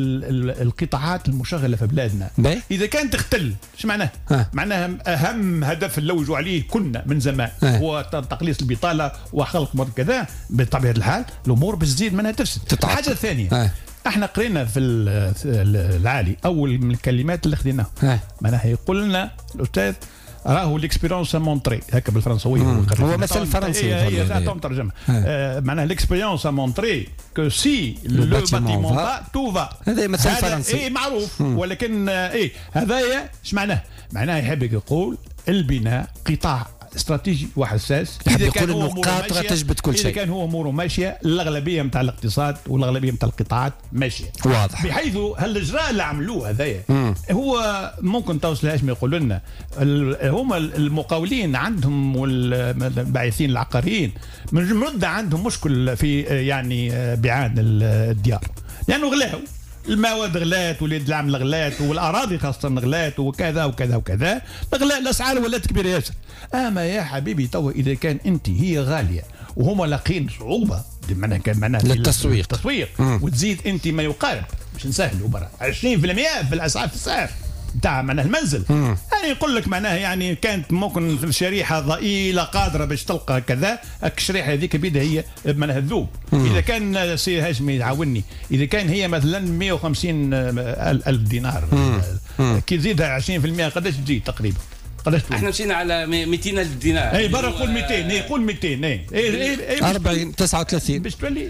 القطاعات المشغله في بلادنا. اذا كانت تختل ايش معناها؟ معناها اهم هدف نلوجوا عليه كنا من زمان هو تقليص البطاله وخلق مرض كذا. بطبيعه الحال الامور باش تزيد منها تفسد. الحاجه الثانيه احنا قرينا في العالي اول من الكلمات اللي خذيناها معناها يقول لنا الاستاذ راهو ليكسبيريونس مونتري هكا بالفرنسويه هو مثل فرنسي هي ترجمه معناها ليكسبيريونس مونتري كو سي لو باتيمون با تو فا هذا مثل فرنسي اي معروف ولكن اي هذايا اش معناه يحب يقول البناء قطاع استراتيجي وحساس. اذا كان هو قاطره تجبد كل شيء، اذا كان هو اموره ماشيه الاغلبيه نتاع الاقتصاد والاغلبيه نتاع القطاعات ماشيه واضح. بحيث هالاجراء اللي عملوه هذايا هو ممكن توصل ايش ما يقولوا لنا هما المقاولين عندهم والباعثين العقاريين من مده عندهم مشكل في يعني بيعان الديار لانه غلاو المواد غلات وليد العمل غلات والاراضي خاصه غلات وكذا وكذا وكذا الاسعار ولات كبيره ياسر. اما يا حبيبي توا اذا كان انت هي غاليه وهما لاقين صعوبه معناها كان معناها للتسويق وتزيد انت ما يقارب باش نسهلوا برا 20% في الاسعار في السعر نتاع معناها المنزل. يعني يقول لك معناها يعني كانت ممكن في الشريحه ضئيله قادره باش تلقى كذا الشريحه هذيك بدا هي معناها الذوب. اذا كان سي هاشمي يعاوني اذا كان هي مثلا 150 الف دينار كي تزيدها 20% قداش تجي تقريبا؟ احنا مشينا على 200 الف دينار. اي برا قول 200 يقول 200 اي 40 39 باش تولي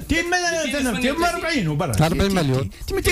240 وبرا 40 مليون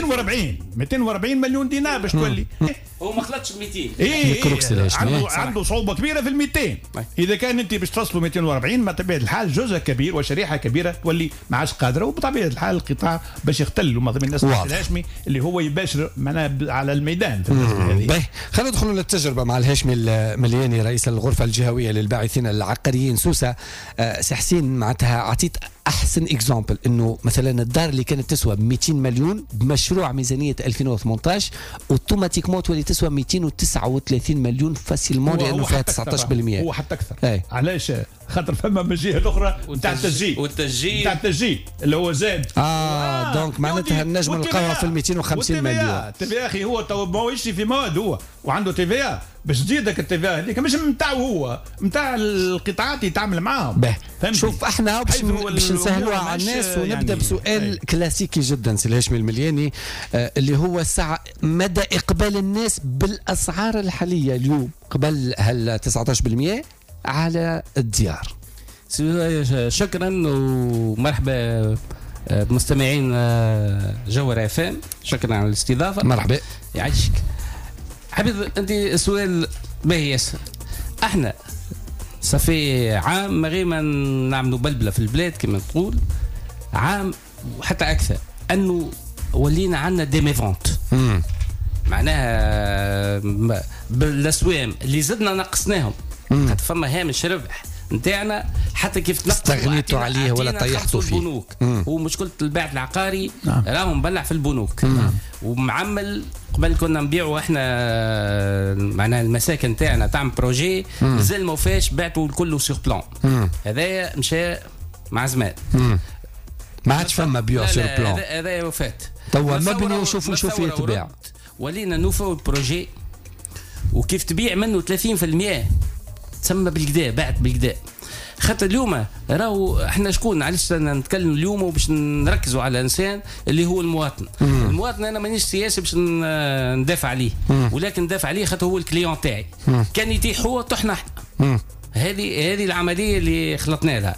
240 مليون دينار باش تولي. هو ما خلطش 200 عنده صعوبه كبيره في ال 200. اذا كان انت باش تصلوا 240 ما طبيعه الحال جزء كبير وشريحه كبيره تولي ما عادش قادره وبطبيعه الحال القطاع باش يختل ومعظم الناس الهاشمي اللي هو يباشر معناها على الميدان. خلينا ندخلوا للتجربه مع الهاشمي الملياني رئيس الغرفه الجهويه للباعثين العقاريين. سوسه سي حسين معناتها عطيت احسن اكزامبل انه مثلا الدار اللي كانت تسوى 200 مليون بمشروع ميزانيه 2018 اوتوماتيكمون تولي تسوى 239 مليون فاسيلمون لانه فيها 19%. هو حتى اكثر. علاش؟ خاطر فما من الجهه الاخرى نتاع التسجيل اللي هو زاد دونك معناتها النجم نلقاوها في 250 مليون. تي في اخي هو تو ما يشتي في مواد هو وعنده تي في باش تزيدك التي في هذيك مش نتاعو هو نتاع القطاعات يتعامل معاهم. شوف احنا باش نسهلوها على الناس ونبدا يعني بسؤال كلاسيكي جدا سي الهاشمي الملياني اللي هو الساعه مدى اقبال الناس بالاسعار الحاليه اليوم قبل هال 19% على الديار. شكرا ومرحبا بمستمعين جوهر اف ام. شكرا على الاستضافه. مرحبا يعيشك. حبيب انت السؤال باهي ياسر. احنا صافي عام ما غير ما نعملوا بلبله في البلاد كما تقول عام وحتى اكثر انه ولينا عندنا دي ميفونت معناها بالاسوام اللي زدنا نقصناهم خاطر فما هامش ربح نتاعنا حتى كيف استغنيتوا عليه ولا طيحتوا فيه. البنوك هو مشكله البيع العقاري راهو مبلع في البنوك ومعمل قبل كنا نبيعوا احنا معناها المساكن تاعنا تعمل بروجي مازال ما فاش بعتوا الكل سيغ بلان. هذايا مشى مع زمان ما عادش فما بيع سيغ بلان. هذايا وفات توا مبني وشوفوا يتباع. ولينا نوفوا البروجي وكيف تبيع منه 30% تسمى بالكدا بعت بالكدا. خاطر اليوم راهو احنا شكون علاش نتكلم اليوم وباش نركزوا على الانسان اللي هو المواطن. المواطن انا مانيش سياسي باش ندافع عليه ولكن ندافع عليه خاطر هو الكليون تاعي. كان يتيح هو طحنا احنا. هذه العمليه اللي خلطنا لها.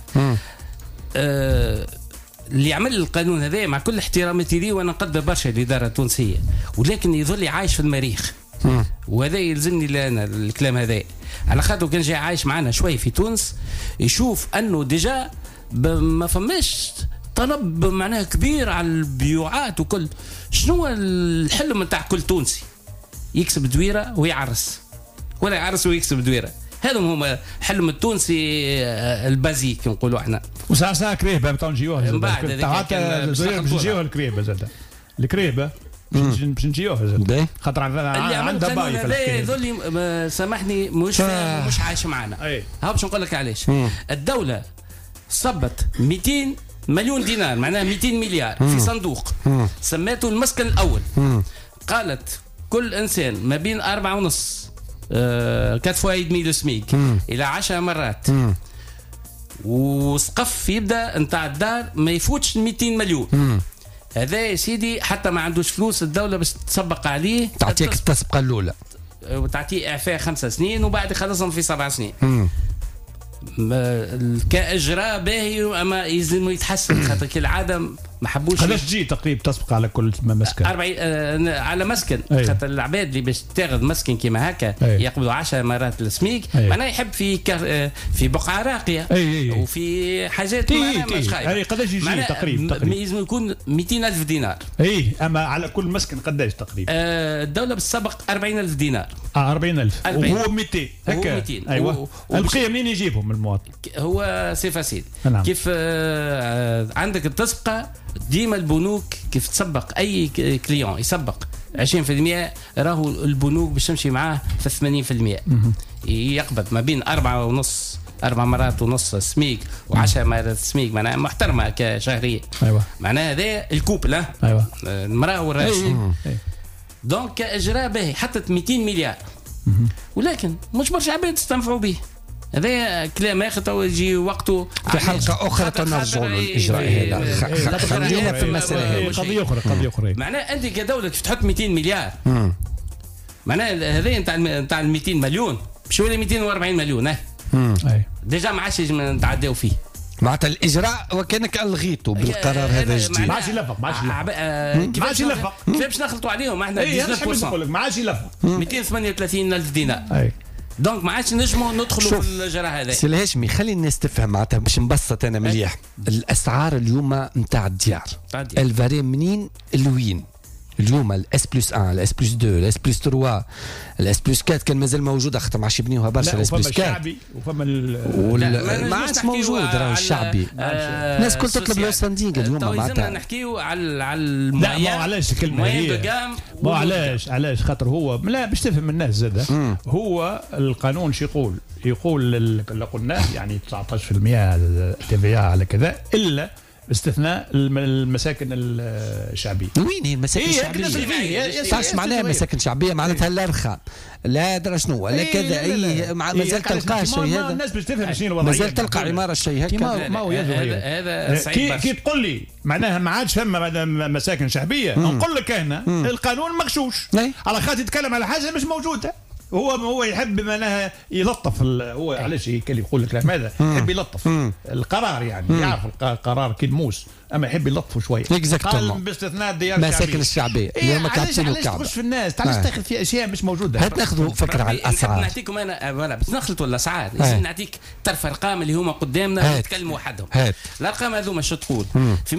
اللي عمل القانون هذا مع كل احتراماتي ليه وانا نقدر برشا الاداره التونسيه ولكن يظل عايش في المريخ. وهذا يلزمني لنا الكلام هذا على خاطر كان جاي عايش معنا شوي في تونس يشوف انه ديجا ما فماش طلب معناها كبير على البيوعات وكل. شنو الحلم نتاع كل تونسي؟ يكسب دويره ويعرس ولا يعرس ويكسب دويره. هذا هما حلم التونسي البازيك نقولوا احنا. وساعه كريبه بتاع نجيوها من بعد نجيوها الكريبه زاد الكريبه باش نجيوها خاطر عندها باي في الحكايه. سامحني مش عايش معنا. ها باش نقول لك علاش. الدوله صبت 200 مليون دينار معناها 200 مليار في صندوق سماته المسكن الاول. قالت كل انسان ما بين 4.5 4 فوا يدمي لو سميك الى 10 مرات وسقف يبدا نتاع الدار ما يفوتش 200 مليون. هذا يا سيدي حتى ما عندوش فلوس الدوله باش تسبق عليه تعطيك التسبقه الاولى وتعطيه اعفاء 5 سنين وبعد يخلصهم في 7 سنين. كاجراء باهي اما يلزم يتحسن خاطر كالعاده ما حبوش. قداش تجي تقريبا تسبق على كل مسكن؟ 40 على مسكن. خاطر العباد اللي باش تاخذ مسكن كيما هكا يقبضوا 10 مرات السميك. معناها يحب في بقعه راقيه وفي حاجات مش خايبه. قداش يجي تقريبا؟ لازم يكون 200,000 دينار. اما على كل مسكن قداش تقريبا؟ الدوله بالسبق 40,000 دينار. 40,000 وهو 200 هكا. 200. ايوه البقيه منين يجيبهم المواطن؟ هو سي فاسيل. كيف عندك التسبقه ديما البنوك كيف تسبق اي كليون يسبق 20% راهو البنوك باش تمشي معاه في 80%. يقبض ما بين 4 مرات ونص سميك و10 مرات سميك معناها محترمه كشهريه. ايوه معناها هذا الكوبل. ايوه المراه والراجل. دونك كاجراء باهي حطت 200 مليار. ولكن مش برشا عباد تستنفعوا به. هذا كلام اخر تو يجي وقته في حلقه اخرى تنرجعوا للاجراء هذا. خلينا في المساله هذه قضيه اخرى. معناها انت كدوله كيف تحط 200 مليار معناها هذا نتاع ال 200 مليون باش يولي 240 مليون. ديجا ما عادش نتعداو فيه. معناتها الاجراء وكانك الغيته بالقرار هذا الجديد. ما عادش يلفق. كيف باش نخلطوا عليهم احنا 19%؟ ما عادش يلفق. 238,000 دينار. دونك ما عادش نجموا ندخلوا في الجراء هذا. سي الهاشمي خلي الناس تفهم معناتها باش نبسط انا مليح. الاسعار اليوم نتاع الديار الفاري منين لوين؟ اليوم الاس بلس 1 الاس بلس 2 الاس بلس 3 الاس بلس 4 كان مازال موجوده خاطر ما عادش يبنيوها برشا. الاس بلس 4 الشعبي وفما ما عادش موجود راهو الشعبي. الناس كل تطلب لو صنديق اليوم معناتها نحكيو على لا ما علاش الكلمه هي ما علاش خاطر هو لا باش تفهم الناس زاده. هو القانون شو يقول اللي قلناه يعني 19% تي في على كذا الا باستثناء المساكن الشعبيه. وين هي المساكن الشعبيه؟ تعرف معناها مساكن شعبيه معناتها لا رخام لا درا شنو لا كذا اي مازال تلقى الشيء هذا. الناس باش تفهم شنو الوضعيه. مازال تلقى عماره الشيء هكا. ما هو هذا صعيب. كي تقول لي معناها ما عادش فما مساكن شعبيه نقول لك انا القانون مغشوش على خاطر يتكلم على حاجه مش موجوده. هو يحب معناها يلطف هو علاش يقول لك هذا يحب يلطف القرار يعني يعرف القرار كالموس اما يحب يلطفه شويه. قال باستثناء الديار المساكن الشعبيه اليوم تعطيني الكعبه. تخش في الناس تعال تاخذ في اشياء مش موجوده. هات ناخذوا فكره على الاسعار. نعطيكم انا بس نخلطوا الاسعار لازم نعطيك طرف ارقام اللي هما قدامنا نتكلموا وحدهم. الارقام هذوما شو تقول؟ في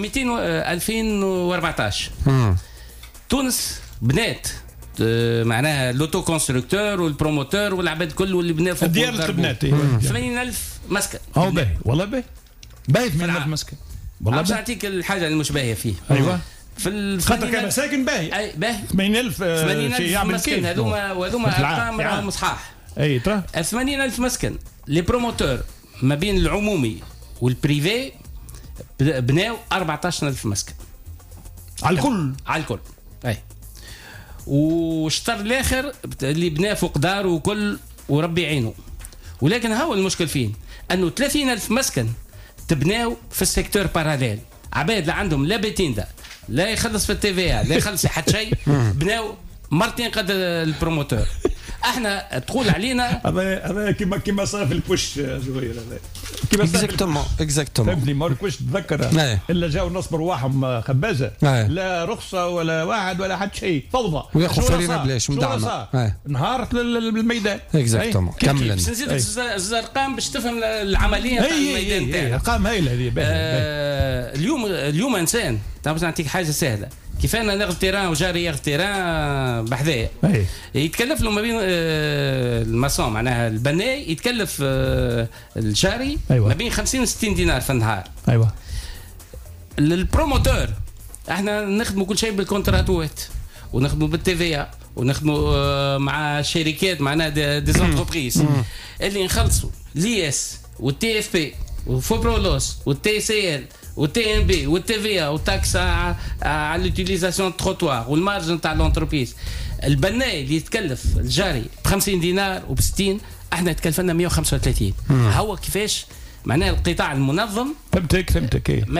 2014 تونس بنات معناها لوتو كونستركتور والبروموتور والعباد كله اللي بناء فوق ديال البنات 80,000 مسكن. باهي والله باهي 80,000 مسكن والله. باش نعطيك الحاجه المشبهه فيه. ايوه في خاطر كمساكن باهي 80,000 مسكن هذوما ارقام راهم صحاح. اي ترى 80,000 مسكن لي بروموتور ما بين العمومي والبريفي بناو 14,000 مسكن على الكل. اي واشتر الاخر اللي بناه فوق دار وكل وربي يعينه. ولكن هو المشكل فين انه 30,000 مسكن تبناو في السيكتور باراليل. عباد لا عندهم لا بيتيندا لا يخلص في التي في لا يخلص حتى شيء بناو مرتين قد البروموتور. احنا تقول علينا هذا كيما صار في البوش زهير هذا كيما اكزاكتومون فهمتني ما البوش تذكر الا جاوا نص برواحهم خبازه لا رخصه ولا واحد ولا حد شيء فوضى وياخذ فرينا بلاش مدعمه نهارت للميدان. اكزاكتومون كملا باش نزيد الارقام باش تفهم العمليه تاع الميدان تاعنا. ارقام هايله هذه. اليوم انسان باش نعطيك حاجه سهله كيف انا ناخذ تيران وجاري ياخذ تيران بحذايا يتكلف له ما بين المصام معناها البناي يتكلف الجاري ما بين 50 و 60 دينار في النهار. ايوه البروموتور احنا نخدموا كل شيء بالكونتراتوات ونخدموا بالتي في ونخدموا مع شركات معناها دي زونتربريز اللي نخلصوا ليس والتي اف بي وفوبرولوس والتي سي ال والتي ام بي والتي في والتاكس على لوتيليزاسيون تروتوار والمارجن تاع لونتربريز. البناي اللي يتكلف الجاري ب 50 دينار وب 60 احنا يتكلف لنا 135. هو كيفاش معناها القطاع المنظم. فهمتك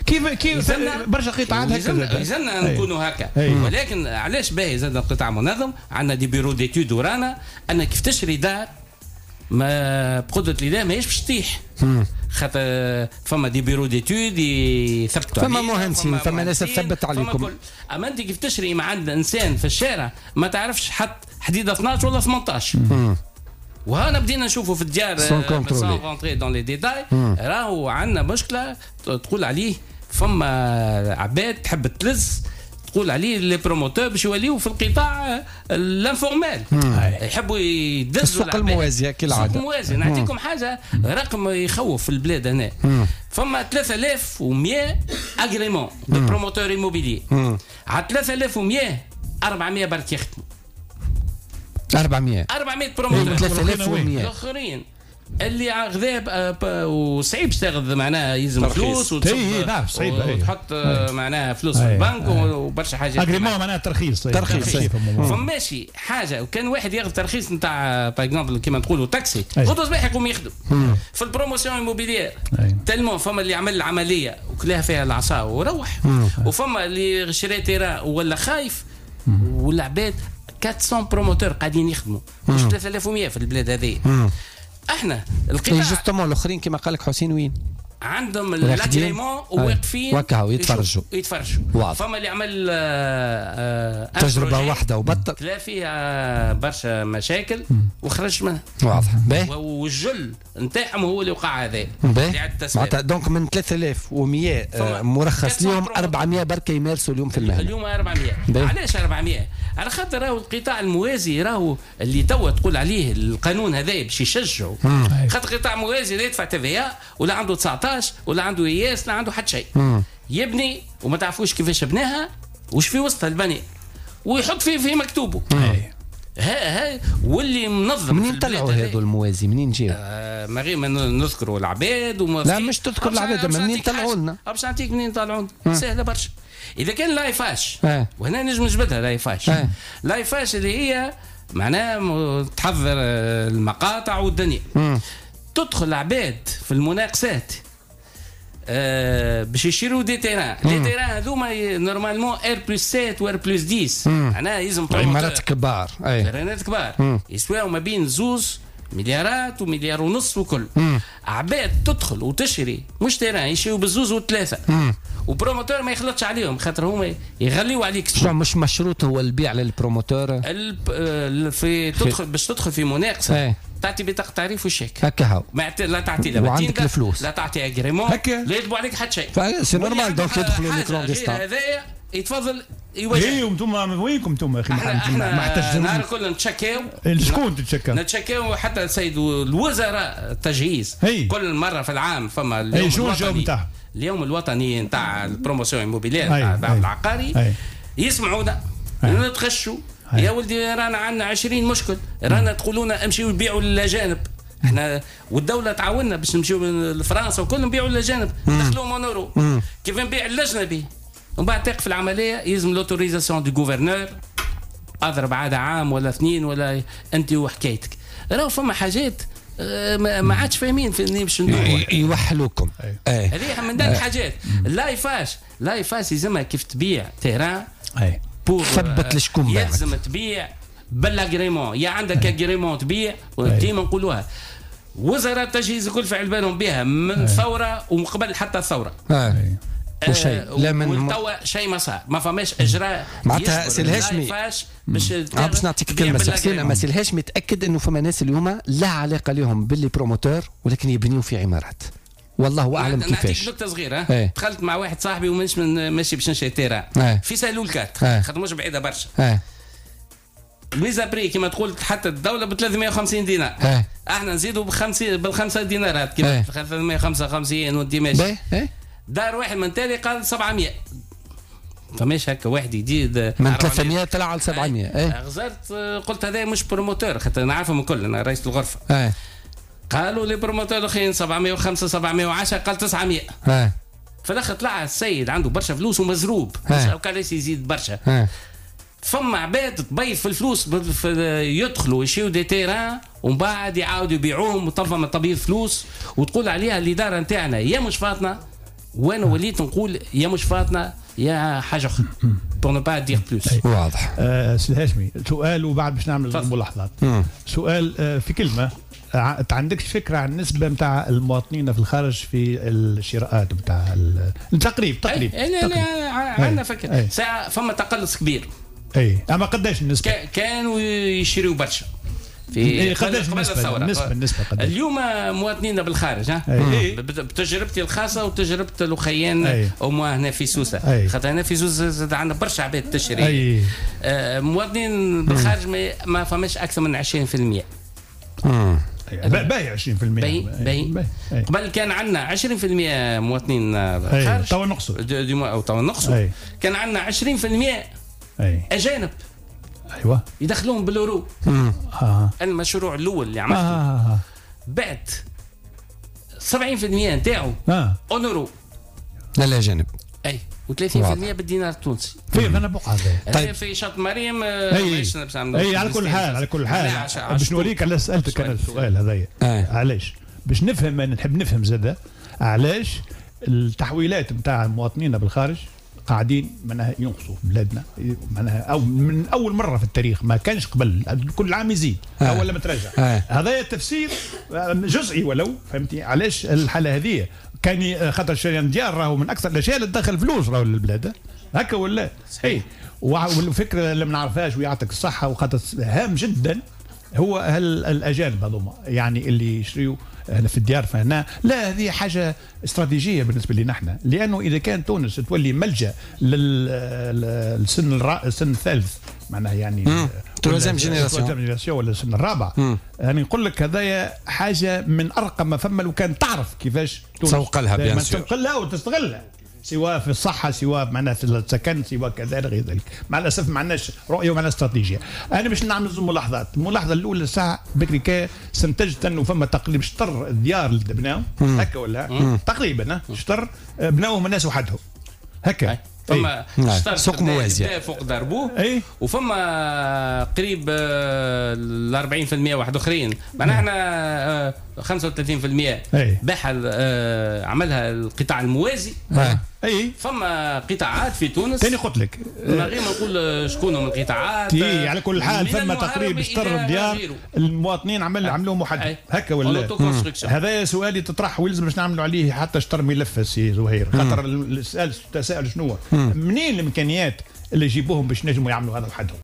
كيف برشا قطاعات هكا يلزمنا نكونوا هكا. ولكن علاش باهي زاد القطاع منظم؟ عندنا دي بيرو ديتود ورانا أن كيف تشري دار ما بقدرة الله ماهيش باش تطيح، خاطر فما دي بيرو ديتود يثبتوا فما مهندسين فما ناس تثبت عليكم. اما انت كيف تشري مع عند انسان في الشارع ما تعرفش حط حديده 12 ولا 18. وهنا بدينا نشوفوا في الديار سون كونتري دون لي ديتاي راهو عندنا مشكله تقول عليه فما عباد تحب تلز تقول عليه لي بروموتور باش يوليو في القطاع الانفورمال يحبوا يدزوا السوق الموازي كالعاده. السوق الموازي نعطيكم حاجه رقم يخوف في البلاد هنا. فما 3100 اغريمون دو بروموتور ايموبيلي. على 3100 400 برك يخدموا. 400 بروموتور 3100 الاخرين اللي غذاب وصعيب باش تاخذ معناها يلزم فلوس وتحط معناها فلوس في البنك وبرشا حاجات اغريمون معناها ترخيص فماشي حاجه. وكان واحد ياخذ ترخيص نتاع باغ اكزومبل كيما نقولوا تاكسي غدوه صباح يقوم يخدم في البروموسيون ايموبيليير تالمون. فما اللي عمل العمليه وكلاها فيها العصا وروح، وفما اللي شرى تيران ولا خايف، والعباد 400 بروموتور قاعدين يخدموا مش 3100 في البلاد هذه. احنا القطاع جوستومون الاخرين كما قال لك حسين وين عندهم الاغريمون وواقفين وكاو يتفرجوا. فما اللي عمل تجربه واحده وبطل لا فيها برشا مشاكل وخرج منها واضح والجل نتاعهم هو اللي وقع هذا معناتها دونك من 3100 مرخص لهم 400 بركه يمارسوا اليوم في المهنه. اليوم 400 علاش 400؟ على خاطر راهو القطاع الموازي راهو اللي توا تقول عليه القانون هذا باش يشجعوا، خاطر القطاع الموازي لا يدفع TVA ولا عنده 19 ولا عنده إياس لا عنده حتى شيء، يبني وما تعرفوش كيفاش بناها وش في وسط البني ويحط فيه في مكتوبه. ها واللي منظم منين طلعوا هذو الموازي منين جاوا؟ ما غير ما نذكروا العباد لا مش تذكر العباد منين طلعوا لنا؟ باش نعطيك منين طلعوا لنا سهله برشا. اذا كان لايفاش وهنا نجم نجبدها لايفاش. لايفاش اللي هي معناها تحضر المقاطع والدنيا تدخل العباد في المناقصات باش يشيروا دي تيران. لي تيران هذوما نورمالمون R+7 و R+10 معناها يلزم عمارات كبار تيرانات كبار يسواو ما بين 2 مليارات ومليار ونص وكل. عباد تدخل وتشري مش تيران يشريوا بالزوز والثلاثه وبروموتور ما يخلطش عليهم خاطر هما يغليوا عليك. شو مش مشروط هو البيع للبروموتور في تدخل باش تدخل في مناقصه تعطي بطاقه تعريف وشيك هكا هاو لا تعطي لا وعندك الفلوس لا تعطي اغريمون لا يطلبوا عليك حتى شيء. سي نورمال دونك يدخلوا ليكرونديستان هذايا يتفضل يواجه. ايه وانتم وينكم انتم اخي ما احتاجين النهار كله نتشكاو. شكون تتشكاو؟ نتشكاو حتى السيد الوزراء التجهيز كل مره في العام فما اليوم الوطني اليوم الوطني نتاع البروموسيون ايموبيلير نتاع العقاري يسمعونا نتغشوا يا ولدي رانا عندنا 20 مشكل رانا تقولونا امشيوا بيعوا للاجانب. احنا والدوله تعاوننا باش نمشيو لفرنسا وكل نبيعوا للاجانب ندخلوا مونورو كيف نبيع الاجنبي ومن بعد تقف العمليه يلزم لوتوريزاسيون دو غوفرنور اضرب عاد عام ولا 2 ولا انت وحكايتك. راهو فما حاجات ما عادش فاهمين في باش يوحلوكم. هذه من ذا الحاجات. لايفاش يلزمها كيف تبيع تيران ثبت لشكون باعك يلزم تبيع بالاغريمون يا عندك اغريمون تبيع وديما نقولوها وزراء التجهيز الكل فعل بالهم بها من الثوره ومن قبل حتى الثوره وشيء لا من توا شيء ما صار ما فماش اجراء معناتها سي الهاشمي باش نعطيك كلمه حسين. اما سي الهاشمي متاكد انه فما ناس اليوم لا علاقه لهم باللي بروموتور ولكن يبنيوا في عمارات والله اعلم كيفاش. نعطيك نكته صغيره دخلت مع واحد صاحبي ومانيش ماشي باش نشري تيران في سالول كات خاطر مش بعيده برشا الميزا بري كما تقول حتى الدوله ب 350 دينار احنا نزيدوا بالخمسه دينارات كما 355 ودي ماشي. دار واحد من تالي قال 700 فماش هكا واحد يزيد من 300 طلع على 700. غزرت قلت هذا مش بروموتور خاطر نعرفهم الكل انا رئيس الغرفه. قالوا لي بروموتور الاخرين 705 710 قال 900. في الاخر طلع السيد عنده برشا فلوس ومزروب وكان يزيد برشا. فما عباد تبيض في الفلوس يدخلوا يشيوا دي تيران ومن بعد يعاودوا يبيعوهم وطفى من تبييض فلوس وتقول عليها الاداره نتاعنا يا مش فاطنه وانا وليت نقول يا مش فاطمه يا حاجه اخرى بور نو با دير بلوس. واضح. سي الهاشمي سؤال وبعد باش نعمل ملاحظات. سؤال في كلمه، عندكش فكره عن النسبه نتاع المواطنين في الخارج في الشراءات نتاع تقريب عندنا فكره فما تقلص كبير. اما قداش النسبه؟ كانوا يشريوا برشا في قداش النسبه قداش اليوم مواطنين بالخارج بتجربتي الخاصه وتجربه الاخيان وما هنا في سوسه، خاطر هنا في سوسه زاد عندنا برشا عباد تشري. مواطنين بالخارج ما فماش اكثر من 20%. باهي 20%. باهي قبل كان عندنا 20% مواطنين بالخارج، توا نقصوا او توا نقصوا. كان عندنا 20% اجانب ايوه يدخلون بالاورو. المشروع الاول اللي عملته بعت 70% نتاعو اونورو للاجانب، اي و30% بالدينار التونسي. في انا بقعه طيب في شط مريم. على كل حال باش نوريك على سالتك انا السؤال هذايا. علاش باش نفهم، انا نحب نفهم زاده علاش التحويلات نتاع المواطنين بالخارج قاعدين معناها ينقصوا في بلادنا، معناها او من اول مره في التاريخ ما كانش قبل، كل عام يزيد ولا متراجع. هذا التفسير جزئي ولو فهمتي علاش الحاله هذه كان خاطر شريان ديار راهو من اكثر الاشياء اللي تدخل فلوس راهو للبلاد هكا ولا اي. والفكره اللي ما نعرفهاش ويعطيك الصحه وخاطر هام جدا هو الاجانب هذوما يعني اللي يشريوا في الديار فهنا. لا هذه حاجه استراتيجيه بالنسبه لنا احنا، لانه اذا كان تونس تولي ملجا للسن السن الثالث معناها يعني تروزيام جينيراسيون ولا السن الرابع. يعني نقول لك هذايا حاجه من ارقى ما فما لو كان تعرف كيفاش تسوق لها بيان سور، تسوق لها وتستغلها سواء في الصحه سواء معناها في السكن سواء كذا غير ذلك. مع الاسف ما عندناش رؤيه وما عندناش استراتيجيه. انا باش نعمل ملاحظات. الملاحظه الاولى الساعه بكري كا استنتجت انه فما تقريبا شطر الديار اللي بناهم هكا ولا تقريبا شطر بناوهم الناس وحدهم هكا. فما سوق موازي فوق ضربوه وفما قريب ال 40% واحد اخرين معناها احنا 35% باحها عملها القطاع الموازي. فما قطاعات في تونس ثاني قلت لك من غير ما نقول شكون من القطاعات. على كل حال فما تقريبا شطر الديار المواطنين عملوهم وحدهم هكا ولا. هذا سؤالي تطرح ويلزم باش نعملوا عليه حتى شطر ملف سي زهير، خاطر السؤال تساءل شنو منين الامكانيات اللي يجيبوهم باش نجموا يعملوا هذا وحدهم.